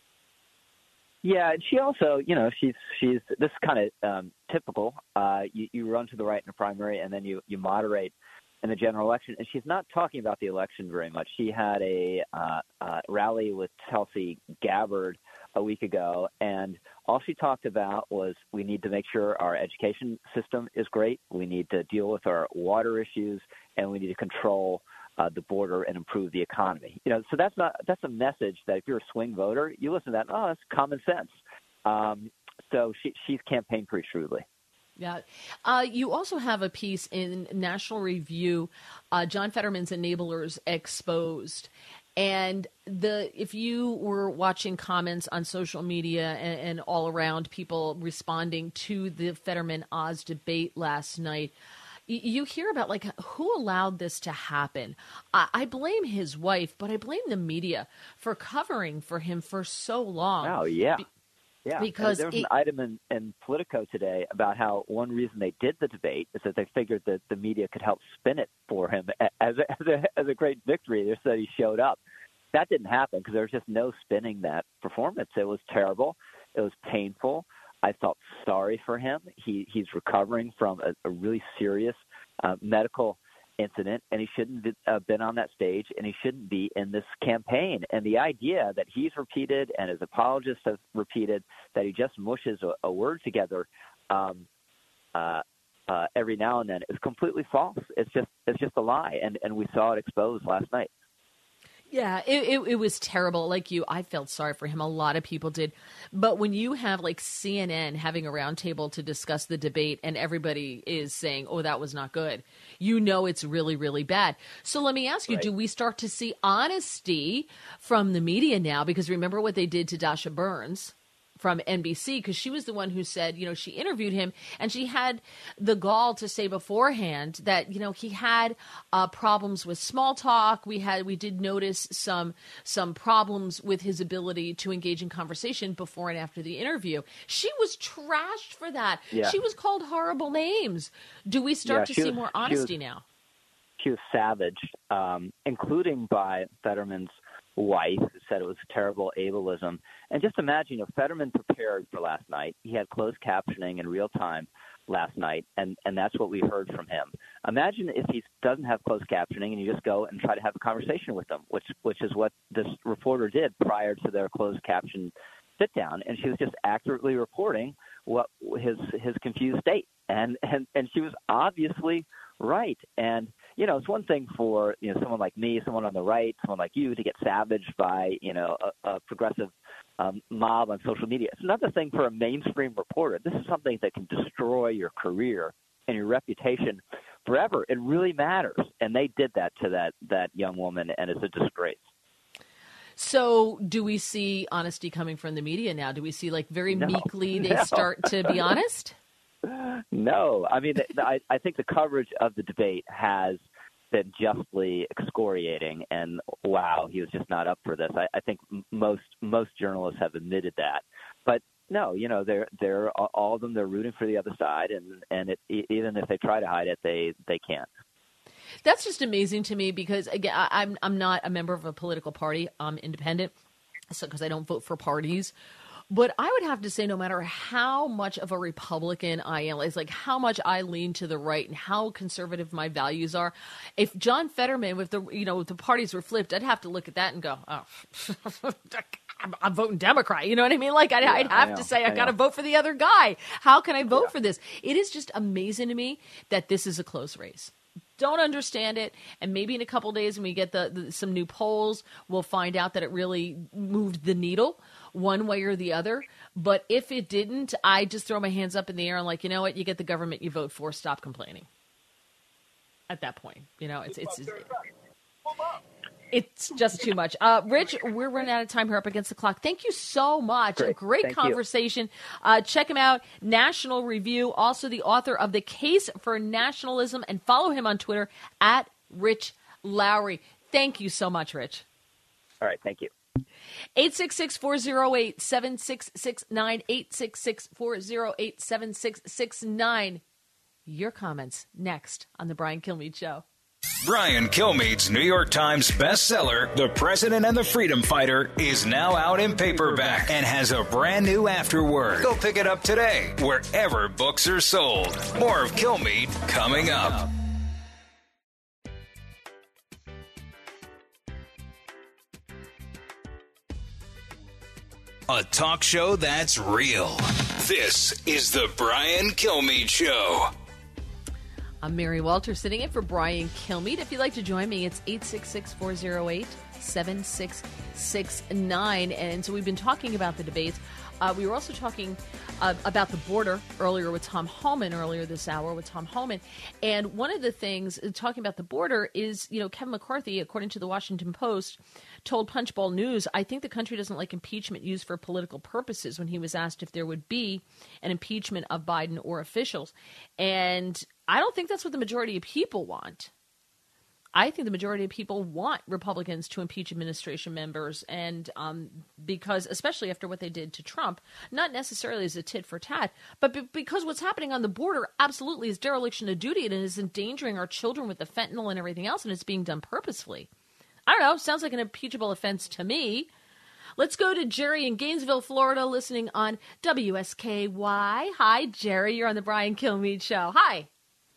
Yeah, and she also, you know, she's she's this is kind of um, typical. Uh, you, you run to the right in a primary, and then you, you moderate in the general election. And she's not talking about the election very much. She had a uh, uh, rally with Tulsi Gabbard a week ago, and all she talked about was we need to make sure our education system is great. We need to deal with our water issues, and we need to control uh, the border and improve the economy. You know, so that's not that's a message that if you're a swing voter, you listen to that. Oh, that's common sense. Um, so she, she's campaigned pretty shrewdly. Yeah. Uh, you also have a piece in National Review, uh, John Fetterman's Enablers Exposed. And the if you were watching comments on social media and, and all around, people responding to the Fetterman-Oz debate last night, y- you hear about, like, who allowed this to happen. I, I blame his wife, but I blame the media for covering for him for so long. Oh, yeah. Be- Yeah, because there was it, an item in, in Politico today about how one reason they did the debate is that they figured that the media could help spin it for him as a, as a, as a great victory. They said he showed up. That didn't happen because there was just no spinning that performance. It was terrible. It was painful. I felt sorry for him. He he's recovering from a, a really serious uh, medical incident, and he shouldn't have uh, been on that stage, and he shouldn't be in this campaign. And the idea that he's repeated and his apologists have repeated that he just mushes a, a word together um, uh, uh, every now and then is completely false. It's just it's just a lie, and, and we saw it exposed last night. Yeah, it, it it was terrible. Like you, I felt sorry for him. A lot of people did. But when you have like C N N having a roundtable to discuss the debate and everybody is saying, oh, that was not good, you know it's really, really bad. So let me ask you, right. Do we start to see honesty from the media now? Because remember what they did to Dasha Burns from N B C, because she was the one who said, you know, she interviewed him and she had the gall to say beforehand that, you know, he had uh, problems with small talk. We had we did notice some some problems with his ability to engage in conversation before and after the interview. She was trashed for that. Yeah. She was called horrible names. Do we start Yeah, to she see was- more she honesty was- now? She was savaged, um, including by Fetterman's wife, who said it was terrible ableism. And just imagine, if Fetterman prepared for last night, he had closed captioning in real time last night, and, and that's what we heard from him. Imagine if he doesn't have closed captioning and you just go and try to have a conversation with him, which which is what this reporter did prior to their closed caption sit down, and she was just accurately reporting what his his confused state, and and and she was obviously right. And you know, it's one thing for you know someone like me, someone on the right, someone like you to get savaged by you know a, a progressive um, mob on social media. It's another thing for a mainstream reporter. This is something that can destroy your career and your reputation forever. It really matters, and they did that to that that young woman, and it's a disgrace. So do we see honesty coming from the media now? Do we see, like, very No. meekly they No. start to be honest? No. I mean, I, I think the coverage of the debate has been justly excoriating, and wow, he was just not up for this. I, I think m- most most journalists have admitted that. But no, you know, they're they're all of them. They're rooting for the other side, and and it, even if they try to hide it, they they can't. That's just amazing to me because, again, I, I'm I'm not a member of a political party. I'm independent, so because I don't vote for parties. But I would have to say, no matter how much of a Republican I am, it's like how much I lean to the right and how conservative my values are. If John Fetterman, if the you know if the parties were flipped, I'd have to look at that and go, oh, I'm, I'm voting Democrat. You know what I mean? Like I'd, yeah, I'd have to say I, I got to vote for the other guy. How can I vote yeah. for this? It is just amazing to me that this is a close race. Don't understand it, and maybe in a couple days when we get the, the some new polls, we'll find out that it really moved the needle one way or the other. But if it didn't, I just throw my hands up in the air and like, you know what, you get the government you vote for, stop complaining. At that point, you know, it's it's it's, it's just too much. Uh, Rich, we're running out of time here up against the clock. Thank you so much. Great. A great Thank conversation. Uh, check him out, National Review, also the author of The Case for Nationalism, and follow him on Twitter at Rich Lowry. Thank you so much, Rich. All right. Thank you. eight six six, four oh eight, seven six six nine, eight six six, four oh eight, seven six six nine. Your comments next on The Brian Kilmeade Show. Brian Kilmeade's New York Times bestseller, The President and the Freedom Fighter, is now out in paperback and has a brand new afterword. Go pick it up today, wherever books are sold. More of Kilmeade coming up. A talk show that's real. This is The Brian Kilmeade Show. I'm Mary Walter, sitting in for Brian Kilmeade. If you'd like to join me, it's eight six six, four oh eight, seven six six nine. And so we've been talking about the debates. Uh, we were also talking uh, about the border earlier with Tom Homan, earlier this hour with Tom Homan. And one of the things, uh, talking about the border, is, you know, Kevin McCarthy, according to the Washington Post, told Punchbowl News, I think the country doesn't like impeachment used for political purposes, when he was asked if there would be an impeachment of Biden or officials. And I don't think that's what the majority of people want. I think the majority of people want Republicans to impeach administration members, and um, because, especially after what they did to Trump, not necessarily as a tit for tat, but be- because what's happening on the border absolutely is dereliction of duty, and it is endangering our children with the fentanyl and everything else, and it's being done purposefully. I don't know. Sounds like an impeachable offense to me. Let's go to Jerry in Gainesville, Florida, listening on W S K Y. Hi, Jerry. You're on the Brian Kilmeade Show. Hi.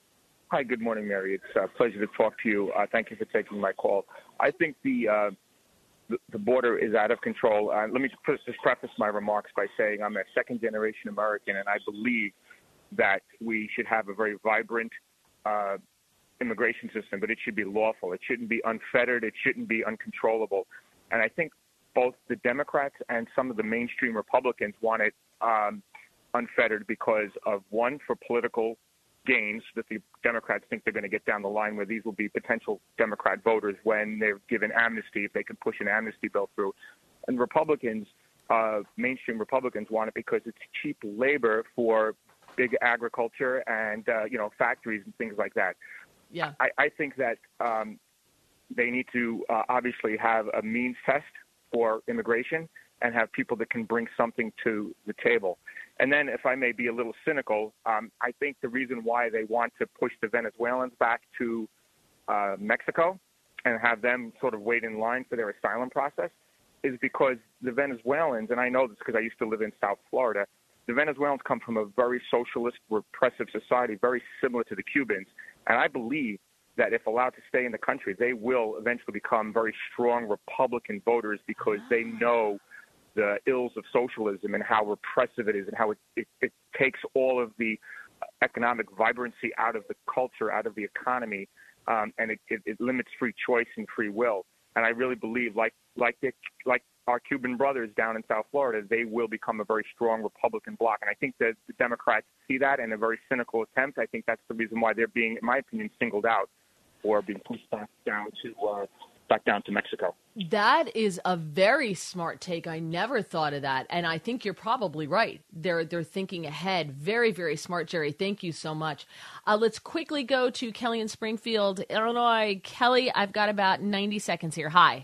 Hi, good morning, Mary. It's a pleasure to talk to you. Uh, thank you for taking my call. I think the uh, the, the border is out of control. Uh, let me just, just preface my remarks by saying I'm a second-generation American, and I believe that we should have a very vibrant uh, immigration system, but it should be lawful. It shouldn't be unfettered. It shouldn't be uncontrollable. And I think both the Democrats and some of the mainstream Republicans want it um, unfettered because of, one, for political gains that the Democrats think they're going to get down the line, where these will be potential Democrat voters when they're given amnesty, if they can push an amnesty bill through. And Republicans, uh, mainstream Republicans, want it because it's cheap labor for big agriculture and, uh, you know, factories and things like that. Yeah. I, I think that um, they need to uh, obviously have a means test for immigration and have people that can bring something to the table. And then, if I may be a little cynical, um, I think the reason why they want to push the Venezuelans back to uh, Mexico and have them sort of wait in line for their asylum process is because the Venezuelans, and I know this because I used to live in South Florida, the Venezuelans come from a very socialist, repressive society, very similar to the Cubans. And I believe that if allowed to stay in the country, they will eventually become very strong Republican voters because they know the ills of socialism and how repressive it is and how it, it, it takes all of the economic vibrancy out of the culture, out of the economy, um, and it, it, it limits free choice and free will. And I really believe, like like the, like our Cuban brothers down in South Florida, they will become a very strong Republican bloc. And I think that the Democrats see that in a very cynical attempt. I think that's the reason why they're being, in my opinion, singled out or being pushed back down to uh, back down to Mexico. That is a very smart take. I never thought of that. And I think you're probably right. They're they're thinking ahead. Very, very smart, Jerry. Thank you so much. Uh, let's quickly go to Kelly in Springfield, Illinois. Kelly, I've got about ninety seconds here. Hi.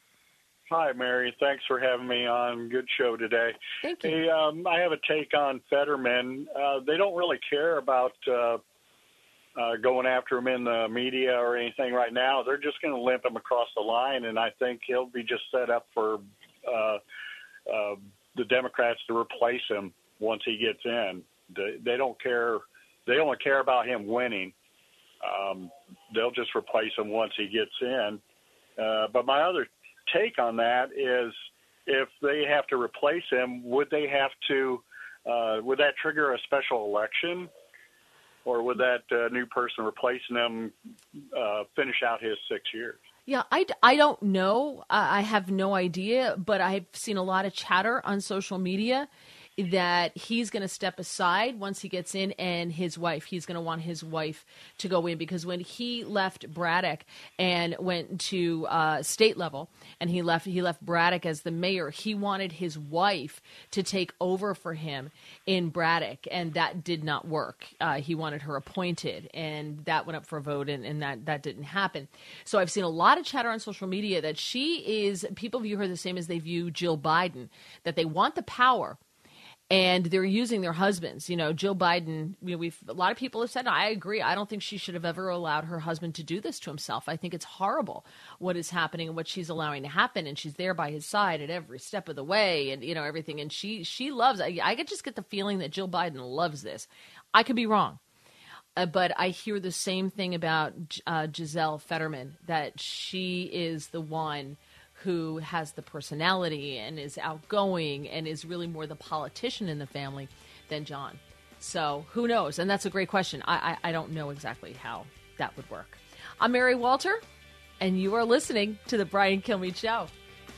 Hi, Mary. Thanks for having me on. Good show today. Thank you. Hey, um, I have a take on Fetterman. Uh, they don't really care about uh, uh, going after him in the media or anything right now. They're just going to limp him across the line, and I think he'll be just set up for uh, uh, the Democrats to replace him once he gets in. They, they don't care. They only care about him winning. Um, they'll just replace him once he gets in. Uh, but my other take on that is, if they have to replace him, would they have to? Uh, would that trigger a special election, or would that uh, new person replacing him uh, finish out his six years? Yeah, I, I don't know. I have no idea, but I've seen a lot of chatter on social media that he's going to step aside once he gets in, and his wife, he's going to want his wife to go in, because when he left Braddock and went to uh, state level, and he left he left Braddock as the mayor, he wanted his wife to take over for him in Braddock, and that did not work. Uh, he wanted her appointed, and that went up for a vote, and, and that, that didn't happen. So I've seen a lot of chatter on social media that she is, people view her the same as they view Jill Biden, that they want the power, and they're using their husbands. You know, Jill Biden, you know, we've, a lot of people have said, I agree. I don't think she should have ever allowed her husband to do this to himself. I think it's horrible what is happening and what she's allowing to happen. And she's there by his side at every step of the way, and, you know, everything. And she, she loves, I, I could just get the feeling that Jill Biden loves this. I could be wrong. Uh, but I hear the same thing about uh, Giselle Fetterman, that she is the one who has the personality and is outgoing and is really more the politician in the family than John. So who knows? And that's a great question. I, I, I don't know exactly how that would work. I'm Mary Walter, and you are listening to The Brian Kilmeade Show.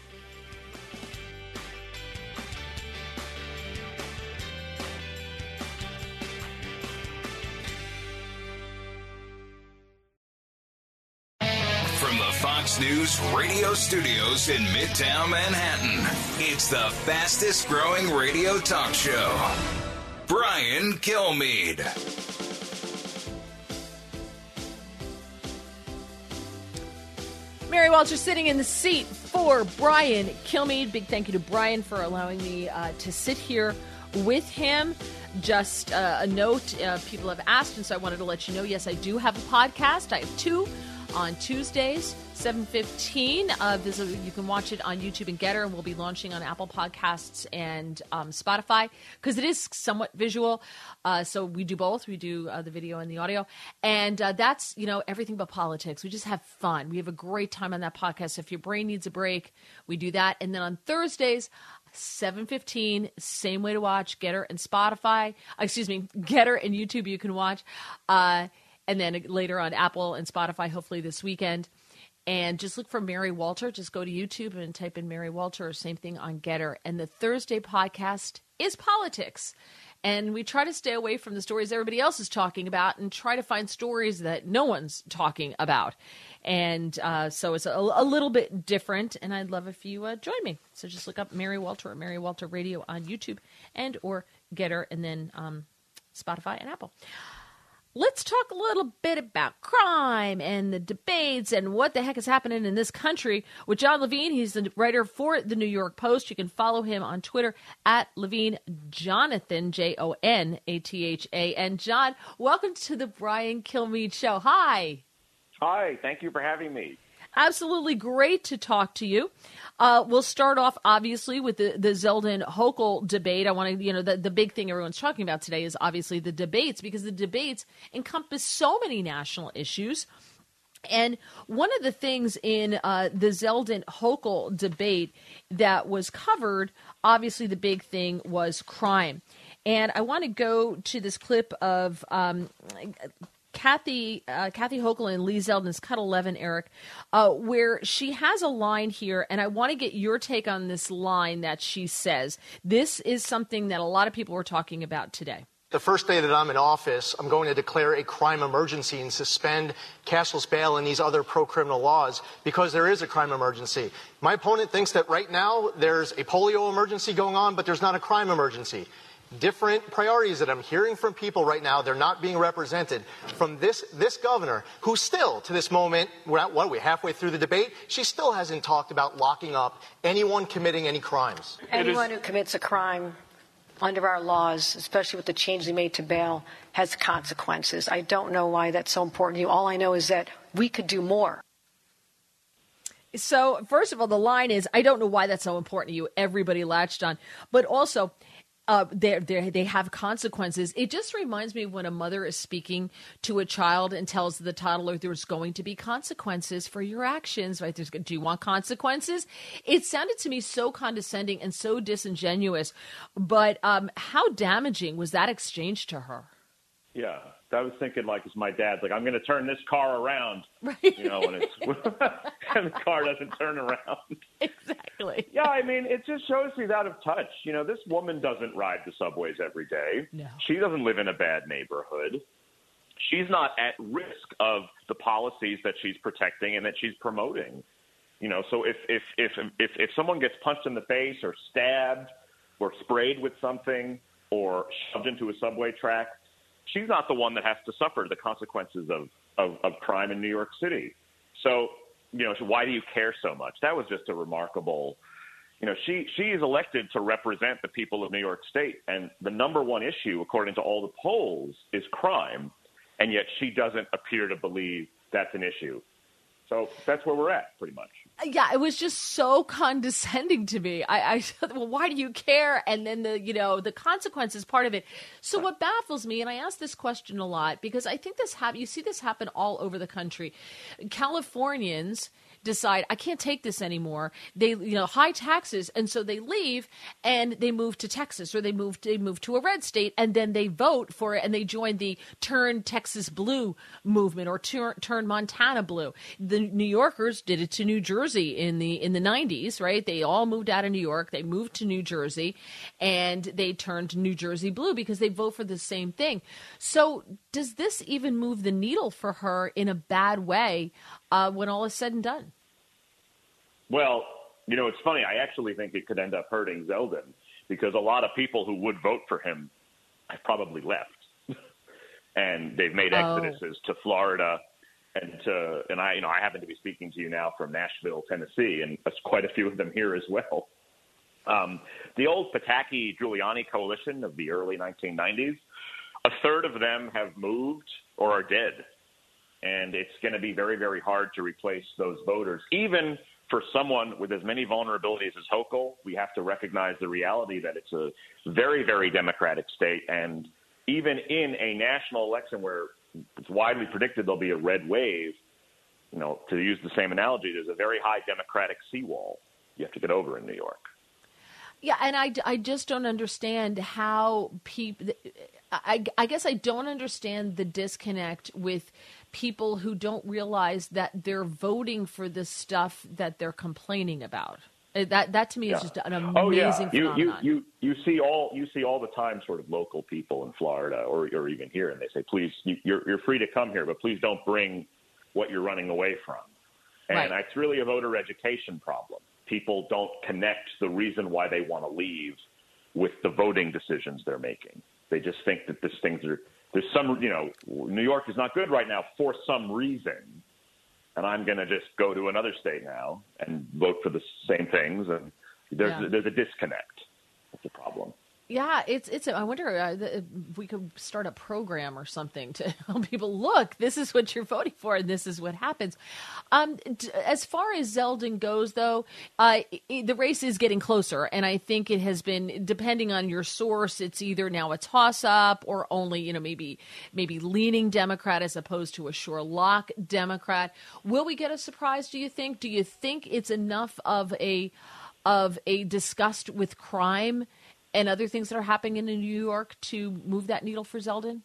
Fox News radio studios in Midtown Manhattan. It's the fastest growing radio talk show. Brian Kilmeade. Mary Walter sitting in the seat for Brian Kilmeade. Big thank you to Brian for allowing me uh, to sit here with him. Just uh, a note, uh, people have asked, and so I wanted to let you know, yes, I do have a podcast. I have two on Tuesdays, seven fifteen. Uh, this, you can watch it on YouTube and Getter, and we'll be launching on Apple Podcasts and um, Spotify, because it is somewhat visual. Uh, so we do both. We do uh, the video and the audio. And uh, that's, you know, everything but politics. We just have fun. We have a great time on that podcast. If your brain needs a break, we do that. And then on Thursdays, seven fifteen, same way to watch, Getter and Spotify. Excuse me, Getter and YouTube you can watch. Uh And then later on Apple and Spotify, hopefully this weekend. And just look for Mary Walter. Just go to YouTube and type in Mary Walter, or same thing on Getter. And the Thursday podcast is politics. And we try to stay away from the stories everybody else is talking about and try to find stories that no one's talking about. And uh, so it's a, a little bit different. And I'd love if you uh, join me. So just look up Mary Walter or Mary Walter Radio on YouTube and or Getter, and then um, Spotify and Apple. Let's talk a little bit about crime and the debates and what the heck is happening in this country with John Levine. He's the writer for the New York Post. You can follow him on Twitter at Levine Jonathan, J O N A T H A. And John, welcome to the Brian Kilmeade Show. Hi. Hi. Thank you for having me. Absolutely great to talk to you. Uh, we'll start off, obviously, with the, the Zeldin Hochul debate. I want to, you know, the, the big thing everyone's talking about today is obviously the debates, because the debates encompass so many national issues. And one of the things in uh, the Zeldin Hochul debate that was covered, obviously the big thing was crime. And I want to go to this clip of um, Kathy uh, Kathy Hochul and Lee Zeldin's Cut eleven, Eric, uh, where she has a line here, and I want to get your take on this line that she says. This is something that a lot of people were talking about today. The first day that I'm in office, I'm going to declare a crime emergency and suspend cashless bail and these other pro-criminal laws, because there is a crime emergency. My opponent thinks that right now there's a polio emergency going on, but there's not a crime emergency. Different priorities that I'm hearing from people right now. They're not being represented from this this governor, who still, to this moment, we're at, what are we, halfway through the debate? She still hasn't talked about locking up anyone committing any crimes. Anyone who commits a crime under our laws, especially with the change they made to bail, has consequences. I don't know why that's so important to you. All I know is that we could do more. So, first of all, the line is, I don't know why that's so important to you. Everybody latched on. But also, uh, they they have consequences. It just reminds me of when a mother is speaking to a child and tells the toddler there's going to be consequences for your actions. Right? There's, do you want consequences? It sounded to me so condescending and so disingenuous. But um, how damaging was that exchange to her? Yeah. I was thinking, like, it's my dad's like, I'm going to turn this car around, right. you know, and, it's, and the car doesn't turn around. Exactly. Yeah, I mean, it just shows he's out of touch. You know, this woman doesn't ride the subways every day. No. She doesn't live in a bad neighborhood. She's not at risk of the policies that she's protecting and that she's promoting. You know, so if if if if, if someone gets punched in the face or stabbed or sprayed with something or shoved into a subway track, she's not the one that has to suffer the consequences of, of, of crime in New York City. So, you know, so why do you care so much? That was just a remarkable, you know, she, she is elected to represent the people of New York State. And the number one issue, according to all the polls, is crime. And yet she doesn't appear to believe that's an issue. So that's where we're at, pretty much. Yeah, it was just so condescending to me. I, I said, well, why do you care? And then the, you know, the consequences part of it. So what baffles me, and I ask this question a lot because I think this hap- you see this happen all over the country. Californians decide, I can't take this anymore. They, you know, high taxes. And so they leave and they move to Texas or they move, they move to a red state and then they vote for it and they join the Turn Texas Blue movement or Turn, turn Montana Blue. The New Yorkers did it to New Jersey in the, in the nineties, right? They all moved out of New York. They moved to New Jersey and they turned New Jersey blue because they vote for the same thing. So does this even move the needle for her in a bad way uh, when all is said and done? Well, you know, it's funny. I actually think it could end up hurting Zeldin because a lot of people who would vote for him have probably left. And they've made Oh. exoduses to Florida and to, and I, you know, I happen to be speaking to you now from Nashville, Tennessee, and there's quite a few of them here as well. Um, the old Pataki-Giuliani coalition of the early nineteen nineties, a third of them have moved or are dead. And it's going to be very, very hard to replace those voters. Even for someone with as many vulnerabilities as Hochul, we have to recognize the reality that it's a very, very Democratic state. And even in a national election where it's widely predicted there'll be a red wave, you know, to use the same analogy, there's a very high Democratic seawall you have to get over in New York. Yeah, and I, I just don't understand how people – I, I guess I don't understand the disconnect with people who don't realize that they're voting for the stuff that they're complaining about. That that to me Yeah. is just an amazing oh, yeah. you, phenomenon. you, you, you see all you see all the time sort of local people in Florida or, or even here, and they say, please, you, you're, you're free to come here, but please don't bring what you're running away from. And Right. it's really a voter education problem. People don't connect the reason why they want to leave with the voting decisions they're making. They just think that this things are there's some, you know, New York is not good right now for some reason, and I'm going to just go to another state now and vote for the same things. And there's Yeah. there's a disconnect. That's a problem. Yeah, it's it's. I wonder uh, if we could start a program or something to help people look. This is what you're voting for, and this is what happens. Um, d- as far as Zeldin goes, though, uh, i the race is getting closer, and I think it has been. Depending on your source, it's either now a toss-up or only, you know, maybe maybe leaning Democrat as opposed to a sure lock Democrat. Will we get a surprise? Do you think? Do you think it's enough of a of a disgust with crime and other things that are happening in New York to move that needle for Zeldin?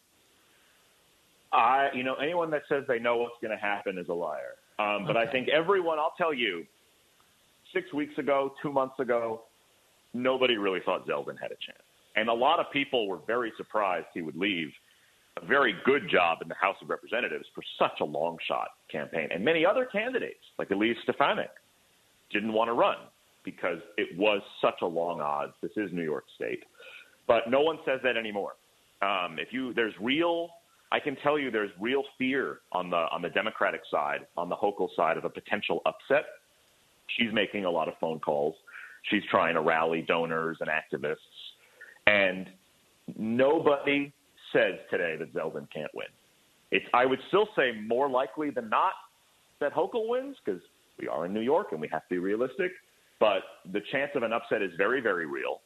I, you know, anyone that says they know what's going to happen is a liar. Um, but I think everyone, I'll tell you, six weeks ago, two months ago, nobody really thought Zeldin had a chance. And a lot of people were very surprised he would leave a very good job in the House of Representatives for such a long shot campaign. And many other candidates, like Elise Stefanik, didn't want to run because it was such a long odds. This is New York State. But no one says that anymore. Um, if you, there's real, I can tell you there's real fear on the on the Democratic side, on the Hochul side of a potential upset. She's making a lot of phone calls. She's trying to rally donors and activists. And nobody says today that Zeldin can't win. It's, I would still say more likely than not that Hochul wins because We are in New York, and we have to be realistic. But the chance of an upset is very, very real.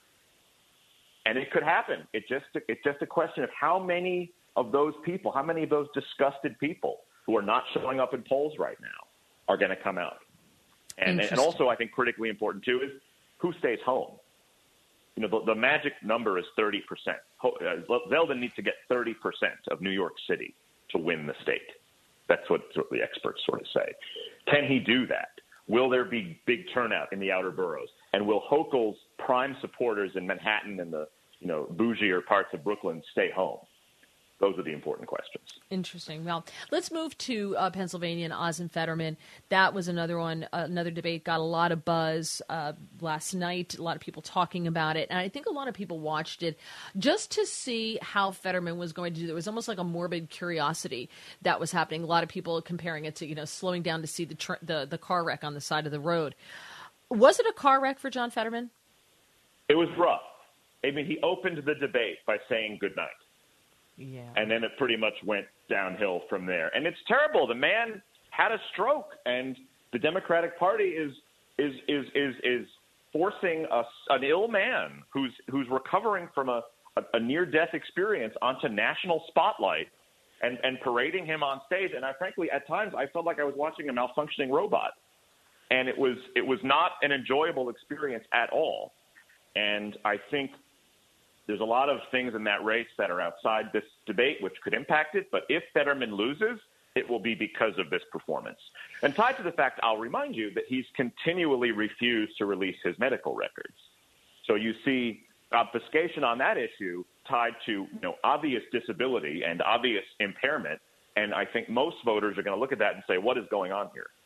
And it could happen. It's just, it's just a question of how many of those people, how many of those disgusted people who are not showing up in polls right now are going to come out. And, and also, I think critically important, too, is who stays home. You know, the, the magic number is thirty percent. Zeldin needs to get thirty percent of New York City to win the state. That's what the experts sort of say. Can he do that? Will there be big turnout in the outer boroughs? And will Hochul's prime supporters in Manhattan and the, you know, bougier parts of Brooklyn stay home? Those are the important questions. Interesting. Well, let's move to uh, Pennsylvania and Oz and Fetterman. That was another one, uh, another debate, got a lot of buzz uh, last night, a lot of people talking about it. And I think a lot of people watched it just to see how Fetterman was going to do. There was almost like a morbid curiosity that was happening. A lot of people comparing it to, you know, slowing down to see the tr- the, the car wreck on the side of the road. Was it a car wreck for John Fetterman? It was rough. I mean, he opened the debate by saying goodnight. Yeah. And then it pretty much went downhill from there. And it's terrible. The man had a stroke, and the Democratic Party is is is is, is forcing a, an ill man who's who's recovering from a, a, a near-death experience onto national spotlight and, and parading him on stage. And I frankly, at times, I felt like I was watching a malfunctioning robot. And it was it was not an enjoyable experience at all. And I think there's a lot of things in that race that are outside this debate which could impact it. But if Fetterman loses, it will be because of this performance. And tied to the fact, I'll remind you, that he's continually refused to release his medical records. So you see obfuscation on that issue tied to, you know, obvious disability and obvious impairment. And I think most voters are going to look at that and say, what is going on here?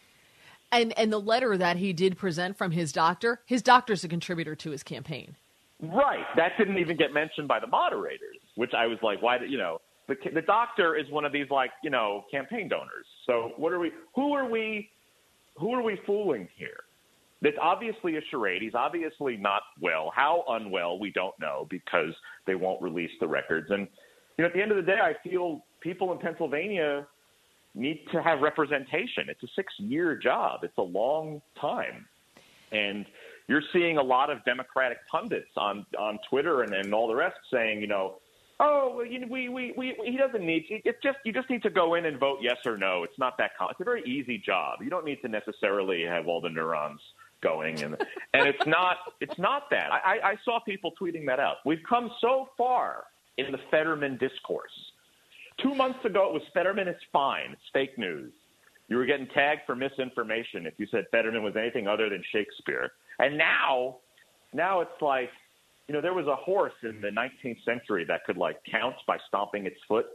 And and the letter that he did present from his doctor, his doctor's a contributor to his campaign. Right. That didn't even get mentioned by the moderators, which I was like, why did, you know, the, the doctor is one of these, like, you know, campaign donors. So what are we, who are we, who are we fooling here? It's obviously a charade. He's obviously not well. How unwell, we don't know, because they won't release the records. And, you know, at the end of the day, I feel people in Pennsylvania need to have representation. It's a six-year job. It's a long time. And you're seeing a lot of Democratic pundits on, on Twitter and, and all the rest saying, you know, oh, well, you know, we, we, we, he doesn't need – it's just you just need to go in and vote yes or no. It's not that – it's a very easy job. You don't need to necessarily have all the neurons going. And and it's not it's not that. I, I saw people tweeting that out. We've come so far in the Fetterman discourse. Two months ago, it was Fetterman is fine. It's fake news. You were getting tagged for misinformation if you said Fetterman was anything other than Shakespeare. And now, now it's like, you know, there was a horse in the nineteenth century that could, like, count by stomping its foot.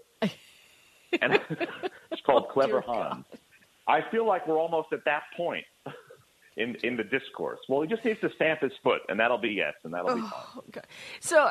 And it's called oh, Clever Hans. I feel like we're almost at that point in in the discourse. Well, he just needs to stamp his foot, and that'll be yes, and that'll be fine. Oh, okay. So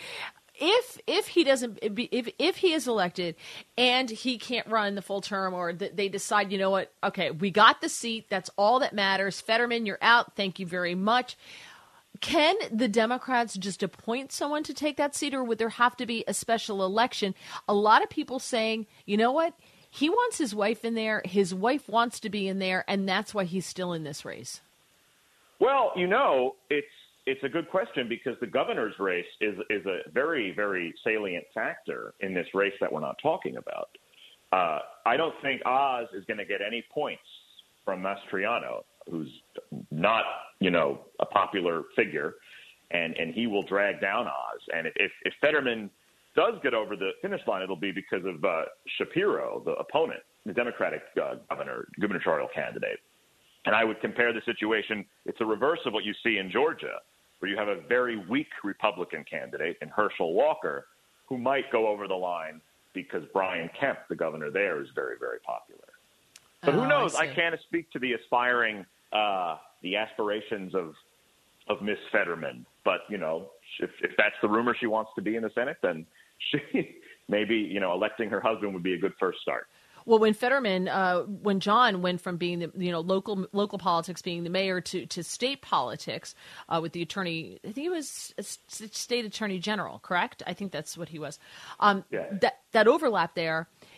if if he doesn't if if he is elected and he can't run the full term, or th- they decide, you know what, okay, we got the seat, that's all that matters. Fetterman, you're out. Thank you very much. Can the Democrats just appoint someone to take that seat, or would there have to be a special election? A lot of people saying, you know what, he wants his wife in there, his wife wants to be in there, and that's why he's still in this race. Well, you know, it's it's a good question, because the governor's race is is a very, very salient factor in this race that we're not talking about. Uh, I don't think Oz is going to get any points from Mastriano, who's not, you know, a popular figure, and, and he will drag down Oz. And if, if Fetterman does get over the finish line, it'll be because of uh, Shapiro, the opponent, the Democratic uh, governor, gubernatorial candidate. And I would compare the situation, it's a reverse of what you see in Georgia, where you have a very weak Republican candidate in Herschel Walker, who might go over the line because Brian Kemp, the governor there, is very, very popular. But who Oh, knows? I I, see. can't speak to the aspiring, uh, the aspirations of of Miss Fetterman. But, you know, if, if that's the rumor she wants to be in the Senate, then she maybe, you know, electing her husband would be a good first start. Well, when Fetterman, uh, when John went from being the, you know, local local politics, being the mayor, to, to state politics uh, with the attorney, I think he was a s- state attorney general, correct? I think that's what he was. Um, Yeah. That that overlap there,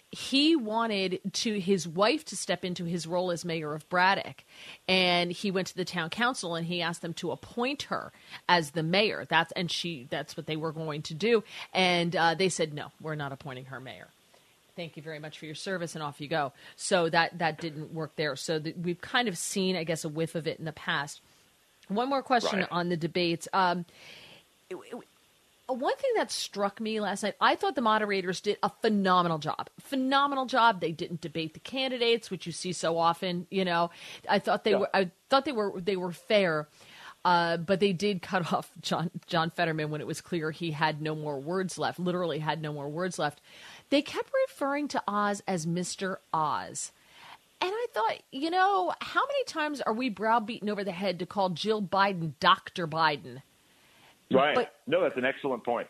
he wanted to his wife to step into his role as mayor of Braddock, and he went to the town council and he asked them to appoint her as the mayor. That's and she that's what they were going to do, and uh, they said no, we're not appointing her mayor. Thank you very much for your service, and off you go. So that that didn't work there. So the, we've kind of seen, I guess, a whiff of it in the past. One more question right. on the debates. Um, it, it, One thing that struck me last night, I thought the moderators did a phenomenal job. Phenomenal job. They didn't debate the candidates, which you see so often. You know, I thought they yeah. were. I thought they were. They were fair, uh, but they did cut off John John Fetterman when it was clear he had no more words left. Literally had no more words left. They kept referring to Oz as Mister Oz. And I thought, you know, how many times are we browbeaten over the head to call Jill Biden Doctor Biden? Right. But, no, that's an excellent point.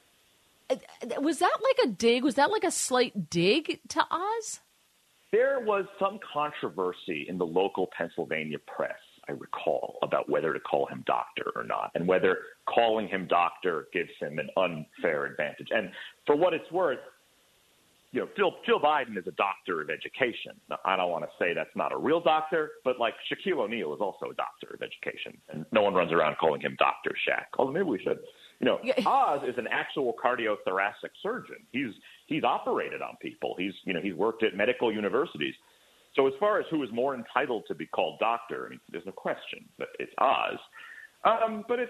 Was that like a dig? Was that like a slight dig to Oz? There was some controversy in the local Pennsylvania press, I recall, about whether to call him doctor or not, and whether calling him doctor gives him an unfair advantage. And for what it's worth, you know, Jill, Jill Biden is a doctor of education. Now, I don't want to say that's not a real doctor, but like Shaquille O'Neal is also a doctor of education, and no one runs around calling him Doctor Shaq. Although maybe we should. You know, Oz is an actual cardiothoracic surgeon. He's he's operated on people. He's you know he's worked at medical universities. So as far as who is more entitled to be called doctor, I mean, there's no question that it's Oz. Um, but it's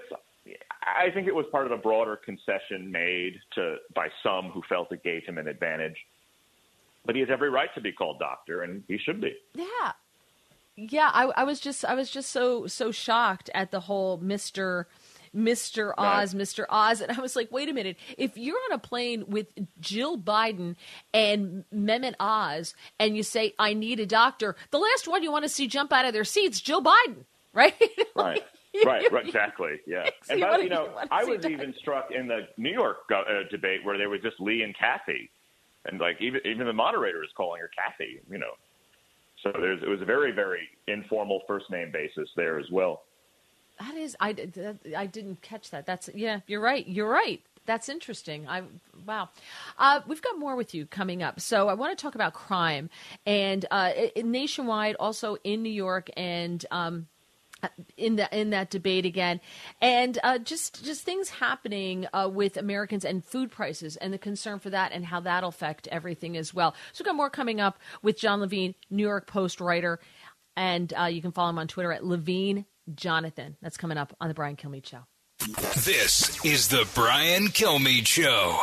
I think it was part of a broader concession made to by some who felt it gave him an advantage. But he has every right to be called doctor, and he should be. Yeah, yeah. I, I was just, I was just so, so shocked at the whole Mister Mister Oz, right. Mister Oz, and I was like, wait a minute. If you're on a plane with Jill Biden and Mehmet Oz, and you say, "I need a doctor," the last one you want to see jump out of their seats, Jill Biden, right? Right. Right, right, exactly, yeah. And but, you know, I was even struck in the New York uh, debate where there was just Lee and Kathy. And like even even the moderator is calling her Kathy, you know. So there's it was a very very informal first name basis there as well. That is, I, I didn't catch that. That's yeah, you're right. You're right. That's interesting. I wow. Uh, we've got more with you coming up. So I want to talk about crime and uh, nationwide, also in New York and. Um, in the in that debate again, and uh, just just things happening uh, with Americans and food prices and the concern for that and how that'll affect everything as well. So we've got more coming up with John Levine, New York Post writer, and uh, you can follow him on Twitter at Levine Jonathan. That's coming up on the Brian Kilmeade Show. This is the Brian Kilmeade Show.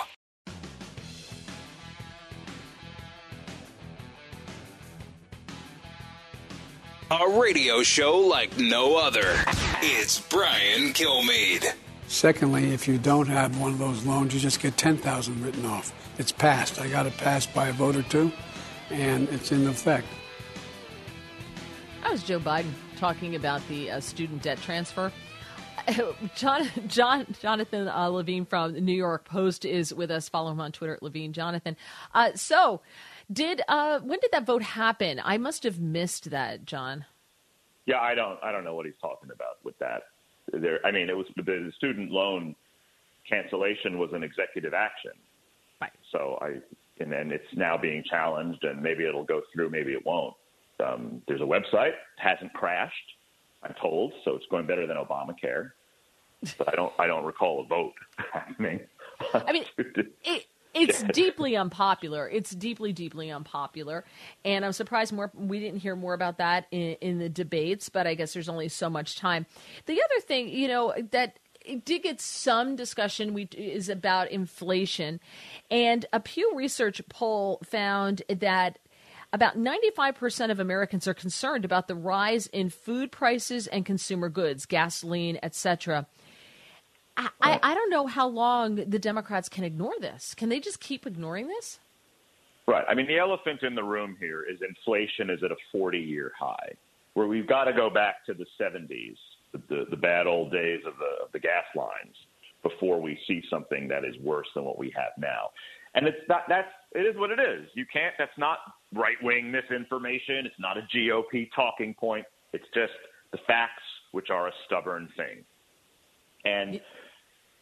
A radio show like no other. It's Brian Kilmeade. Secondly, if you don't have one of those loans, you just get ten thousand dollars written off. It's passed. I got it passed by a vote or two, and it's in effect. That was Joe Biden talking about the uh, student debt transfer. John, John, Jonathan uh, Levine from the New York Post is with us. Follow him on Twitter at Levine Jonathan. Uh, so... Did uh, when did that vote happen? I must have missed that, John. Yeah, I don't. I don't know what he's talking about with that. There, I mean, it was the student loan cancellation was an executive action, right? So I, and then it's now being challenged, and maybe it'll go through, maybe it won't. Um, there's a website, it hasn't crashed, I'm told, so it's going better than Obamacare. But I don't. I don't recall a vote happening. I mean, it. It's deeply unpopular. It's deeply, deeply unpopular. And I'm surprised more we didn't hear more about that in, in the debates, but I guess there's only so much time. The other thing, you know, that it did get some discussion we, is about inflation. And a Pew Research poll found that about ninety-five percent of Americans are concerned about the rise in food prices and consumer goods, gasoline, et cetera. I, I, I don't know how long the Democrats can ignore this. Can they just keep ignoring this? Right. I mean, the elephant in the room here is inflation is at a forty-year high, where we've got to go back to the seventies, the, the, the bad old days of the, of the gas lines, before we see something that is worse than what we have now. And it's not, that's, it is what it is. You can't, that's not right-wing misinformation. It's not a G O P talking point. It's just the facts, which are a stubborn thing. And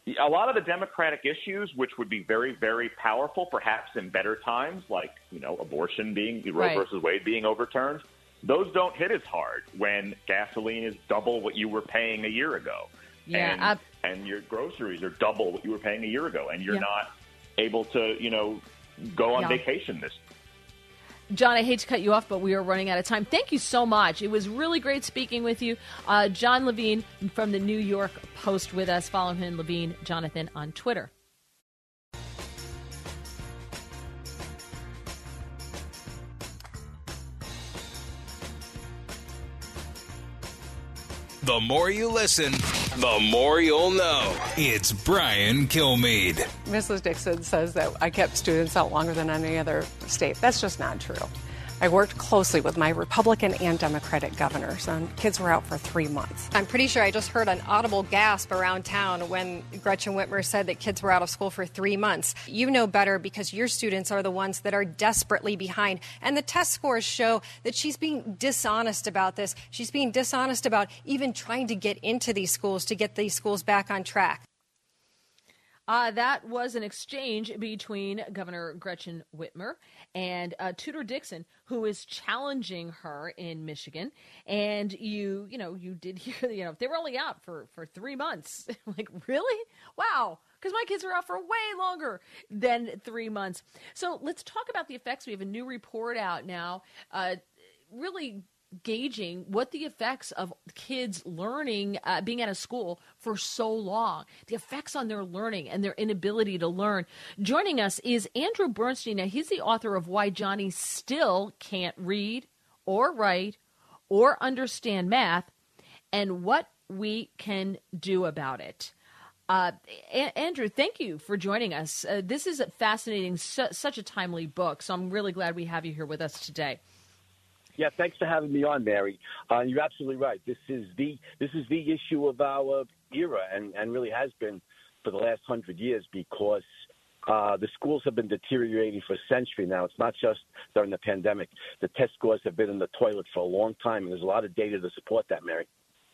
a lot of the Democratic issues, which would be very, very powerful, perhaps in better times, like, you know, abortion being, Roe Right. versus Wade being overturned, those don't hit as hard when gasoline is double what you were paying a year ago. Yeah, and, ab- and your groceries are double what you were paying a year ago, and you're Yeah. not able to, you know, go on Yeah. vacation this. John, I hate to cut you off, but we are running out of time. Thank you so much. It was really great speaking with you. Uh, John Levine from the New York Post with us. Follow him, Levine Jonathan, on Twitter. The more you listen, the more you'll know. It's Brian Kilmeade. Missus Dixon says that I kept students out longer than any other state. That's just not true. I worked closely with my Republican and Democratic governors, and kids were out for three months. I'm pretty sure I just heard an audible gasp around town when Gretchen Whitmer said that kids were out of school for three months. You know better because your students are the ones that are desperately behind. And the test scores show that she's being dishonest about this. She's being dishonest about even trying to get into these schools to get these schools back on track. Uh, that was an exchange between Governor Gretchen Whitmer and uh, Tudor Dixon, who is challenging her in Michigan. And you, you know, you did hear, you know, they were only out for, for three months. Like, really? Wow. Because my kids are out for way longer than three months. So let's talk about the effects. We have a new report out now, uh, really gauging what the effects of kids learning, uh, being out of school for so long, the effects on their learning and their inability to learn. Joining us is Andrew Bernstein. Now, he's the author of Why Johnny Still Can't Read or Write or Understand Math and What We Can Do About It. Uh, a- Andrew, thank you for joining us. Uh, this is a fascinating, su- such a timely book, so I'm really glad we have you here with us today. Yeah, thanks for having me on, Mary. Uh, you're absolutely right. This is the this is the issue of our era, and, and really has been for the last hundred years, because uh, the schools have been deteriorating for a century now. It's not just during the pandemic. The test scores have been in the toilet for a long time, and there's a lot of data to support that, Mary.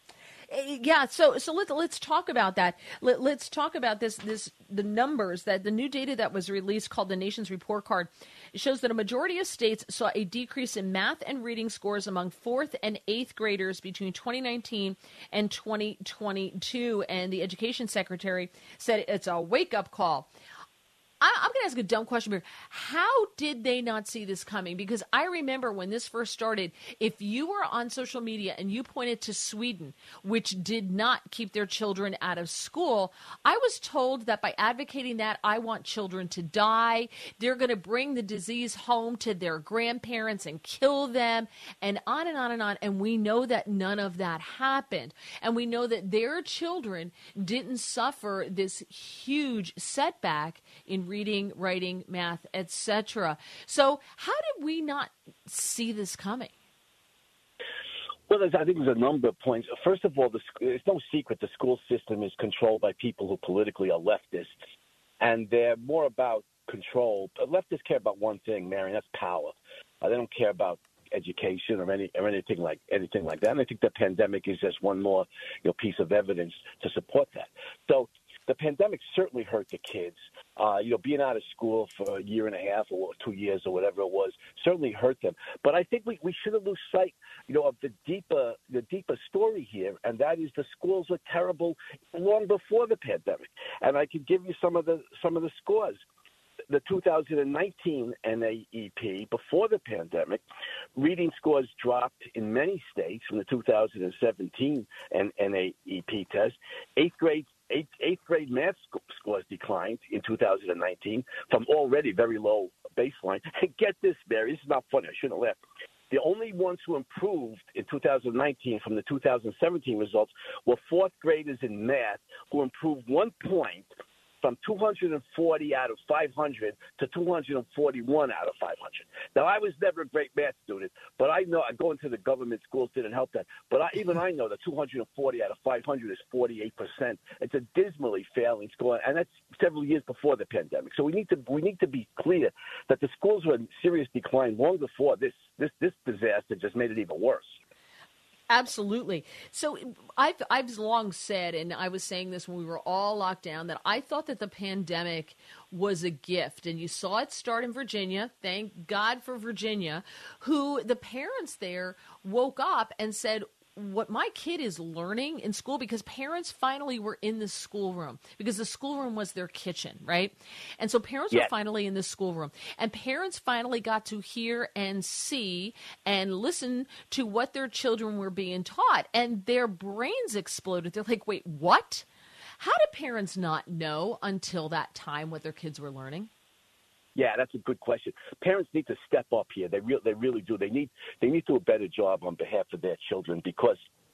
Yeah, so so let's let's talk about that. Let, let's talk about this this the numbers that the new data that was released called the Nation's Report Card. It shows that a majority of states saw a decrease in math and reading scores among fourth and eighth graders between twenty nineteen and twenty twenty-two, and the education secretary said it's a wake-up call. I, I'm going to ask a dumb question here. How did they not see this coming? Because I remember when this first started, if you were on social media and you pointed to Sweden, which did not keep their children out of school, I was told that by advocating that, I want children to die. They're going to bring the disease home to their grandparents and kill them, and on and on and on. And we know that none of that happened. And we know that their children didn't suffer this huge setback in reading, writing, math, et cetera. So how did we not see this coming? Well, there's, I think there's a number of points. First of all, the, it's no secret the school system is controlled by people who politically are leftists, and they're more about control. But leftists care about one thing, Mary, and that's power. Uh, they don't care about education or any or anything like anything like that. And I think the pandemic is just one more, you know, piece of evidence to support that. So the pandemic certainly hurt the kids. Uh, you know, being out of school for a year and a half or two years or whatever it was certainly hurt them. But I think we, we shouldn't lose sight, you know, of the deeper the deeper story here, and that is the schools were terrible long before the pandemic. And I could give you some of the some of the scores. The two thousand nineteen N A E P, before the pandemic, reading scores dropped in many states from the two thousand seventeen N A E P test. Eighth grade Eighth, eighth grade math sc- scores declined in two thousand nineteen from already very low baseline. And get this, Barry, this is not funny. I shouldn't laugh. The only ones who improved in two thousand nineteen from the two thousand seventeen results were fourth graders in math, who improved one point from two hundred forty out of five hundred to two hundred forty-one out of five hundred. Now, I was never a great math student, but I know going to the government schools didn't help that. But I, even I know that two hundred forty out of five hundred is forty-eight percent. It's a dismally failing score, and that's several years before the pandemic. So we need to we need to be clear that the schools were in serious decline long before this this this disaster just made it even worse. Absolutely. So I've I've long said, and I was saying this when we were all locked down, that I thought that the pandemic was a gift. And you saw it start in Virginia. Thank God for Virginia, who the parents there woke up and said, what my kid is learning in school, because parents finally were in the schoolroom, because the schoolroom was their kitchen, right? And so parents Yes. were finally in the schoolroom, and parents finally got to hear and see and listen to what their children were being taught, and their brains exploded. They're like, wait, what? How did parents not know until that time what their kids were learning? Yeah, that's a good question. Parents need to step up here. They really, they really do. They need, they need to do a better job on behalf of their children, because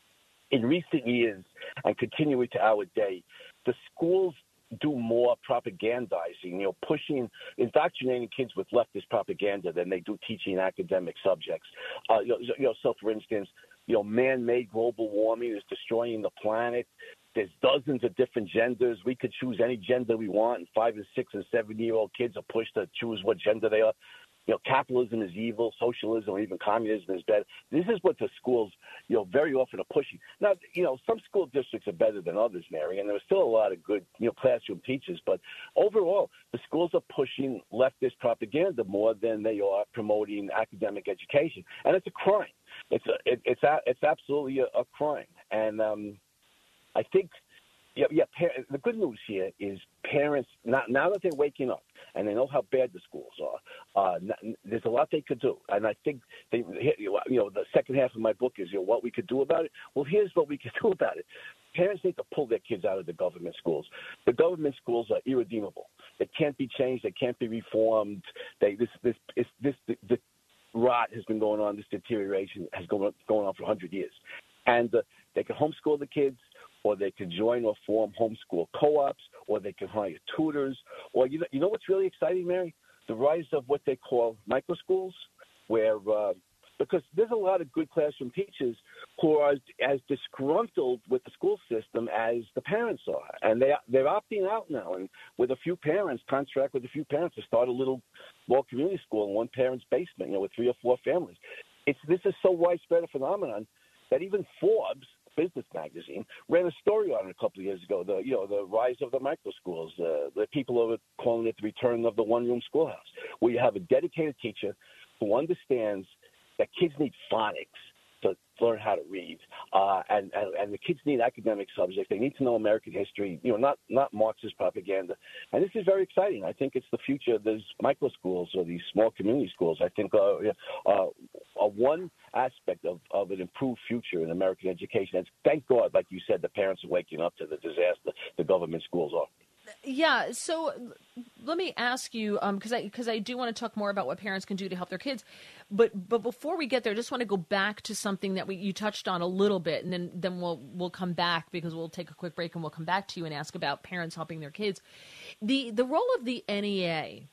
in recent years and continuing to our day, the schools do more propagandizing, you know, pushing, indoctrinating kids with leftist propaganda than they do teaching academic subjects. Uh, you know, you know, so for instance, you know, man-made global warming is destroying the planet. There's dozens of different genders. We could choose any gender we want, and five and six and seven-year-old kids are pushed to choose what gender they are. You know, capitalism is evil, socialism, or even communism is bad. This is what the schools, you know, very often are pushing. Now, you know, some school districts are better than others, Mary, and there are still a lot of good, you know, classroom teachers. But overall, the schools are pushing leftist propaganda more than they are promoting academic education, and it's a crime. It's a, it, it's a, it's absolutely a, a crime, and um, I think, yeah, yeah. Par- the good news here is parents, now, now that they're waking up and they know how bad the schools are, uh, n- there's a lot they could do. And I think, they, you know, the second half of my book is, you know, what we could do about it. Well, here's what we could do about it. Parents need to pull their kids out of the government schools. The government schools are irredeemable. They can't be changed. They can't be reformed. They, this, this, this, this, the, the rot has been going on. This deterioration has gone going on for one hundred years. And uh, they can homeschool the kids, or they can join or form homeschool co-ops, or they can hire tutors. Or you know, you know what's really exciting, Mary? The rise of what they call micro schools, where uh, because there's a lot of good classroom teachers who are as disgruntled with the school system as the parents are, and they they're opting out now. And with a few parents, contract with a few parents to start a little small community school in one parent's basement, you know, with three or four families. It's this is so widespread a phenomenon that even Forbes Business Magazine ran a story on it a couple of years ago. The you know the rise of the micro schools. Uh, the people are calling it the return of the one-room schoolhouse, where you have a dedicated teacher who understands that kids need phonics to learn how to read, uh, and, and and the kids need academic subjects. They need to know American history. You know, not not Marxist propaganda. And this is very exciting. I think it's the future. There's micro schools or these small community schools. I think uh, uh, are one aspect of, of an improved future in American education. And thank God, like you said, the parents are waking up to the disaster the government schools are. Yeah, so let me ask you, because um, I because I do want to talk more about what parents can do to help their kids, but but before we get there, I just want to go back to something that we you touched on a little bit, and then then we'll we'll come back, because we'll take a quick break and we'll come back to you and ask about parents helping their kids. The the role of the N E A.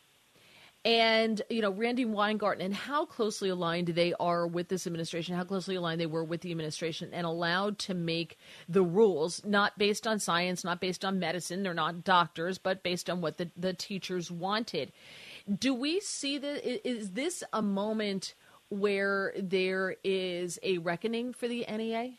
And, you know, Randi Weingarten, and how closely aligned they are with this administration, how closely aligned they were with the administration and allowed to make the rules, not based on science, not based on medicine. They're not doctors, but based on what the, the teachers wanted. Do we see that? Is this a moment where there is a reckoning for the N E A?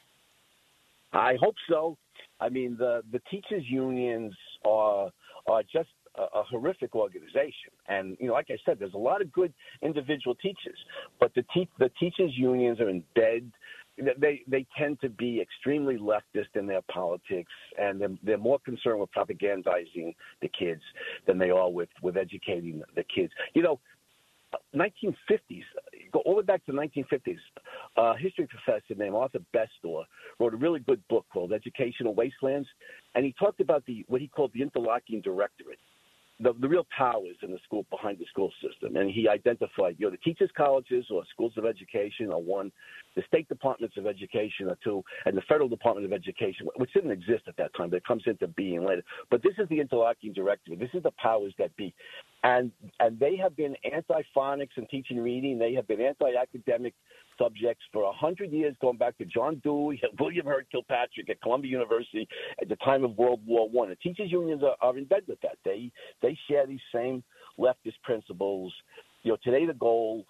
I hope so. I mean, the, the teachers' unions are are just a, a horrific organization. And, you know, like I said, there's a lot of good individual teachers, but the te- the teachers' unions are in bed. They they tend to be extremely leftist in their politics, and they're, they're more concerned with propagandizing the kids than they are with, with educating the kids. You know, nineteen fifties, go all the way back to the nineteen fifties, a history professor named Arthur Bestor wrote a really good book called Educational Wastelands, and he talked about the what he called the interlocking directorate. The, the real powers in the school behind the school system. And he identified, you know, the teachers' colleges or schools of education are one, the state departments of education are two, and the federal department of education, which didn't exist at that time, but it comes into being later. But this is the interlocking directorate. This is the powers that be. And and they have been anti-phonics and teaching reading. They have been anti-academic subjects for a hundred years, going back to John Dewey and William Hurt Kilpatrick at Columbia University at the time of World War One. The teachers' unions are, are in bed with that. They they share these same leftist principles. You know, today the goal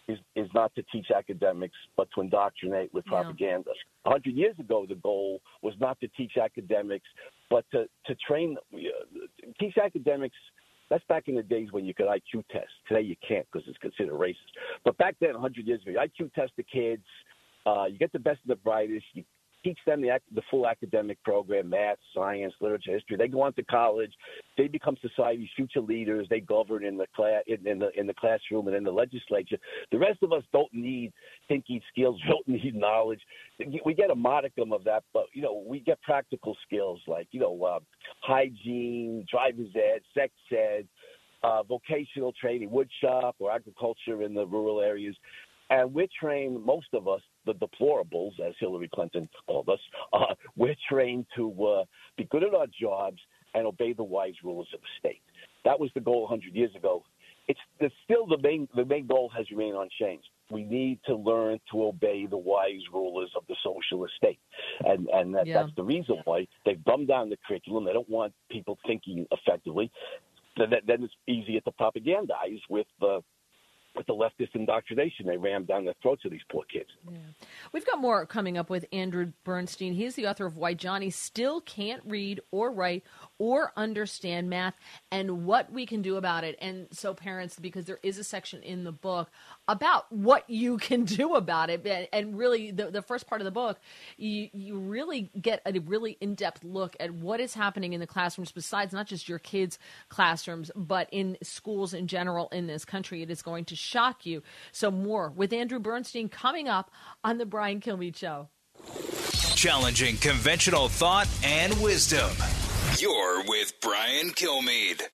is, is not to teach academics, but to indoctrinate with propaganda. A yeah. hundred years ago, the goal was not to teach academics, but to, to train, uh, teach academics. That's back in the days when you could I Q test. Today you can't because it's considered racist. But back then, a hundred years ago, you I Q test the kids. Uh, you get the best of the brightest. You teach them the, the full academic program, math, science, literature, history. They go on to college. They become society's future leaders. They govern in the class, in, in the in the classroom and in the legislature. The rest of us don't need thinking skills, don't need knowledge. We get a modicum of that, but, you know, we get practical skills like, you know, uh, hygiene, driver's ed, sex ed, uh, vocational training, wood shop or agriculture in the rural areas. And we're trained, most of us, the deplorables, as Hillary Clinton called us, uh, we're trained to uh, be good at our jobs and obey the wise rulers of the state. That was the goal one hundred years ago. It's, it's still the main, the main goal has remained unchanged. We need to learn to obey the wise rulers of the socialist state. And, and that, yeah. that's the reason why they've dumbed down the curriculum. They don't want people thinking effectively. Then, then it's easier to propagandize with the uh, with the leftist indoctrination they ram down the throats of these poor kids. Yeah. We've got more coming up with Andrew Bernstein. He's the author of Why Johnny Still Can't Read or Write or Understand Math and What We Can Do About It. And so parents, because there is a section in the book about what you can do about it. And really, the, the first part of the book, you, you really get a really in-depth look at what is happening in the classrooms besides not just your kids' classrooms, but in schools in general in this country. It is going to shock you. So more with Andrew Bernstein coming up on the Brian Kilmeade Show. Challenging conventional thought and wisdom. You're with Brian Kilmeade.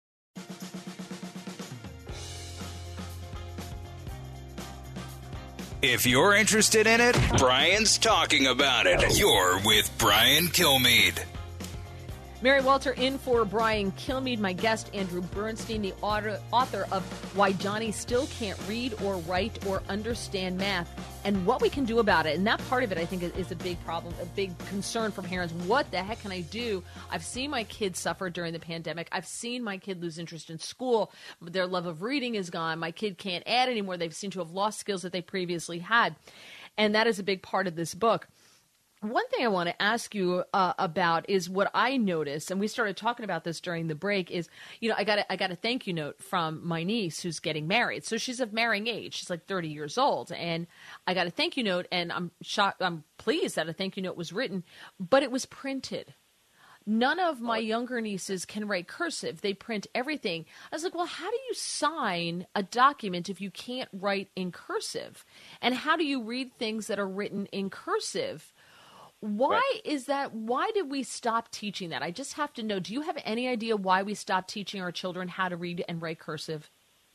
If you're interested in it, Brian's talking about it. You're with Brian Kilmeade. Mary Walter in for Brian Kilmeade. My guest, Andrew Bernstein, the author, author of Why Johnny Still Can't Read or Write or Understand Math and What We Can Do About It. And that part of it, I think, is a big problem, a big concern for parents. What the heck can I do? I've seen my kids suffer during the pandemic. I've seen my kid lose interest in school. Their love of reading is gone. My kid can't add anymore. They've seemed to have lost skills that they previously had. And that is a big part of this book. One thing I want to ask you uh, about is what I noticed, and we started talking about this during the break, is, you know, I got a, I got a thank you note from my niece who's getting married. So she's of marrying age. She's like thirty years old. And I got a thank you note, and I'm shocked. I'm pleased that a thank you note was written, but it was printed. None of my younger nieces can write cursive. They print everything. I was like, well, how do you sign a document if you can't write in cursive? And how do you read things that are written in cursive? Why right. is that? Why did we stop teaching that? I just have to know. Do you have any idea why we stopped teaching our children how to read and write cursive?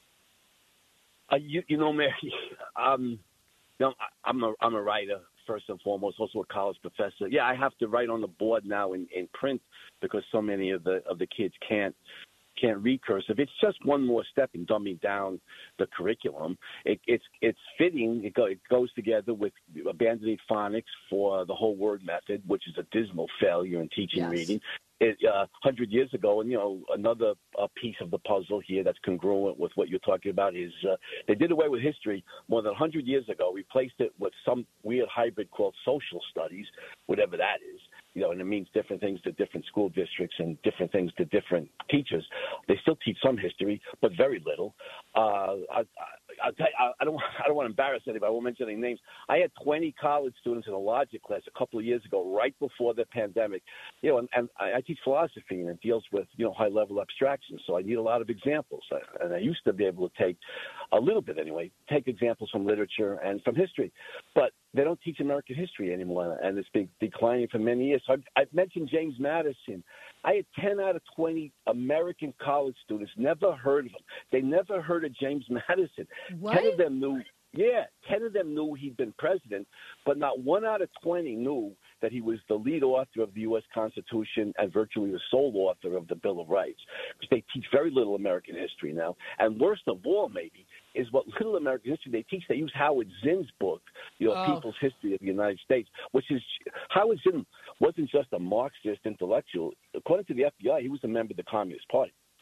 Uh, you, you know, Mary, um, you know, I'm a I'm a writer first and foremost, also a college professor. Yeah, I have to write on the board now in, in print because so many of the of the kids can't. can't read cursive. It's just one more step in dumbing down the curriculum. It, it's it's fitting. It, go, it goes together with abandoning phonics for the whole word method, which is a dismal failure in teaching yes. reading. It, uh, one hundred years ago, and, you know, another uh, piece of the puzzle here that's congruent with what you're talking about is uh, they did away with history more than one hundred years ago, replaced it with some weird hybrid called social studies, whatever that is. You know, and it means different things to different school districts and different things to different teachers. They still teach some history, but very little. Uh, I, I, I, I don't, I don't want to embarrass anybody. I won't mention any names. I had twenty college students in a logic class a couple of years ago, right before the pandemic. You know, and, and I teach philosophy, and it deals with, you know, high-level abstractions. So I need a lot of examples, and I used to be able to take a little bit anyway, take examples from literature and from history, but they don't teach American history anymore, and it's been declining for many years. So I've, I've mentioned James Madison. I had ten out of twenty American college students never heard of him. They never heard of James Madison. What? ten of them knew, yeah, ten of them knew he'd been president, but not one out of twenty knew that he was the lead author of the U S Constitution and virtually the sole author of the Bill of Rights. Because they teach very little American history now. And worst of all, maybe, is what little American history they teach. They use Howard Zinn's book, you know, Oh. People's History of the United States, which is Howard Zinn wasn't just a Marxist intellectual. According to the F B I, he was a member of the Communist Party.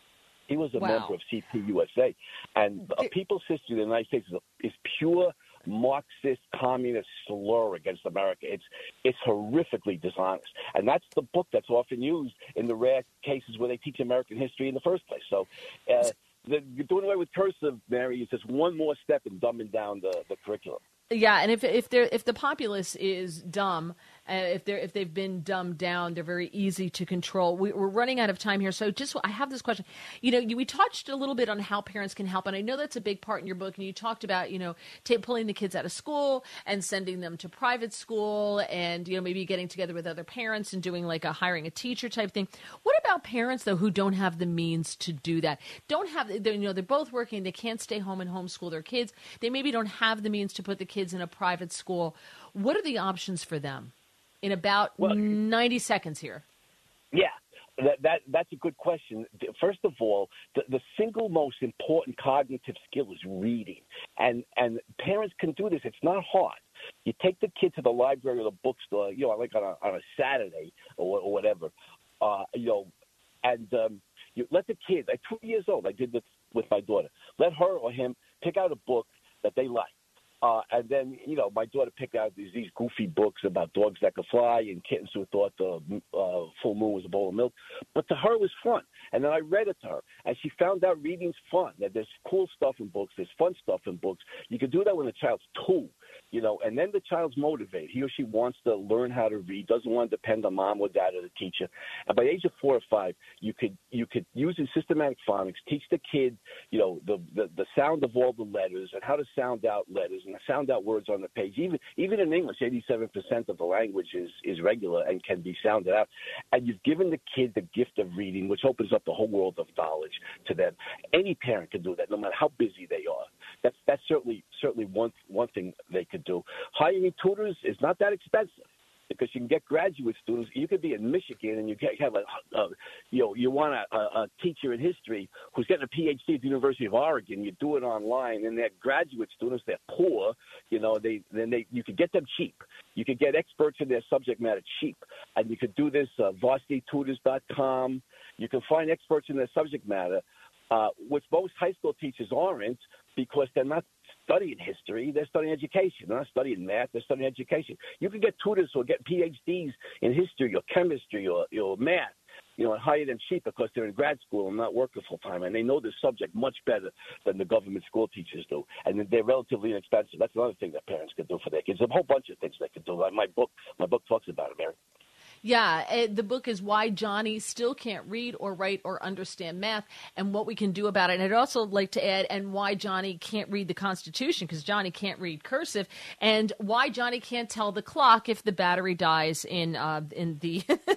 He was a Wow. member of C P U S A. And a people's history of the United States is, a, is pure Marxist communist slur against America. It's it's horrifically dishonest. And that's the book that's often used in the rare cases where they teach American history in the first place. So uh, the, doing away with cursive, Mary, is just one more step in dumbing down the, the curriculum. Yeah, and if if they're if the populace is dumb, uh, if they're if they've been dumbed down, they're very easy to control. We, we're running out of time here, so just I have this question. You know, you, we touched a little bit on how parents can help, and I know that's a big part in your book. And you talked about you know t- pulling the kids out of school and sending them to private school, and you know maybe getting together with other parents and doing like a hiring a teacher type thing. What about parents though who don't have the means to do that? Don't have you know they're both working, they can't stay home and homeschool their kids. They maybe don't have the means to put the kids in a private school. What are the options for them? In about well, ninety seconds here. Yeah, that, that that's a good question. First of all, the, the single most important cognitive skill is reading, and and parents can do this. It's not hard. You take the kid to the library or the bookstore, you know, like on a, on a Saturday or, or whatever, uh, you know, and um, you let the kid. At two years old, I did this with my daughter. Let her or him pick out a book that they like. Uh, and then, you know, my daughter picked out these, these goofy books about dogs that could fly and kittens who thought the uh, full moon was a bowl of milk. But to her, it was fun. And then I read it to her, and she found out reading's fun, that there's cool stuff in books, there's fun stuff in books. You can do that when the child's two, you know, and then the child's motivated. He or she wants to learn how to read, doesn't want to depend on mom or dad or the teacher. And by the age of four or five, you could you could use in systematic phonics, teach the kid, you know, the, the, the sound of all the letters and how to sound out letters and sound out words on the page. Even even in English, eighty-seven percent of the language is, is regular and can be sounded out. And you've given the kid the gift of reading, which opens up the whole world of knowledge to them. Any parent can do that, no matter how busy they are. That's that's certainly certainly one one thing they could do. Hiring tutors is not that expensive, because you can get graduate students. You could be in Michigan and you get, have a, a you know, you want a, a teacher in history who's getting a P H D at the University of Oregon. You do it online, and they're graduate students. They're poor, you know. They then they you could get them cheap. You could get experts in their subject matter cheap, and you could do this uh, varsity tutors dot com. You can find experts in their subject matter, uh, which most high school teachers aren't, because they're not studying history, they're studying education. They're not studying math, they're studying education. You can get tutors who get P H Ds in history or chemistry or, or math, you know, and hire them cheap because they're in grad school and not working full time, and they know the subject much better than the government school teachers do. And they're relatively inexpensive. That's another thing that parents can do for their kids. There's a whole bunch of things they can do. Like my book, my book talks about it, Mary. Yeah, it, the book is Why Johnny Still Can't Read or Write or Understand Math and What We Can Do About it. And I'd also like to add, and why Johnny can't read the Constitution, because Johnny can't read cursive, and why Johnny can't tell the clock if the battery dies in uh, in the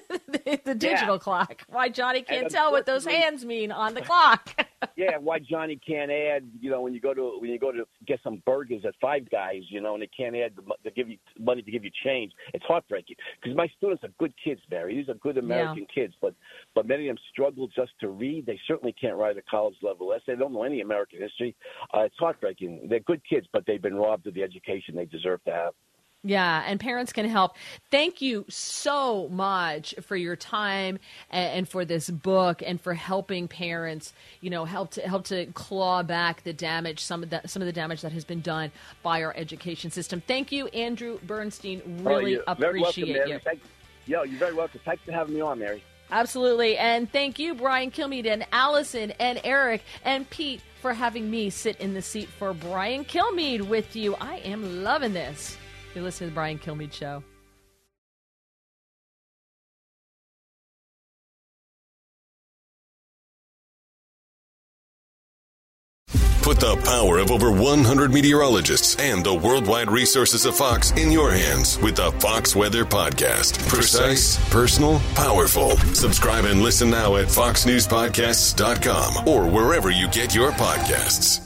the digital yeah. clock. Why Johnny can't tell what those hands mean on the clock. Yeah, why Johnny can't add, you know, when you go to when you go to get some burgers at Five Guys, you know, and they can't add the, to give you money to give you change. It's heartbreaking, because my students are good kids, Barry. These are good American yeah. kids, but but many of them struggle just to read. They certainly can't write a college level essay. They don't know any American history. Uh, it's heartbreaking. They're good kids, but they've been robbed of the education they deserve to have. Yeah, and parents can help. Thank you so much for your time and for this book and for helping parents, you know, help to help to claw back the damage, some of the some of the damage that has been done by our education system. Thank you, Andrew Bernstein. Really oh, appreciate welcome, you. Thank, yo, you're very welcome. Thanks for having me on, Mary. Absolutely. And thank you, Brian Kilmeade and Allison and Eric and Pete, for having me sit in the seat for Brian Kilmeade with you. I am loving this. You're listening to the Brian Kilmeade Show. Put the power of over one hundred meteorologists and the worldwide resources of Fox in your hands with the Fox Weather Podcast. Precise, personal, powerful. Subscribe and listen now at fox news podcasts dot com or wherever you get your podcasts.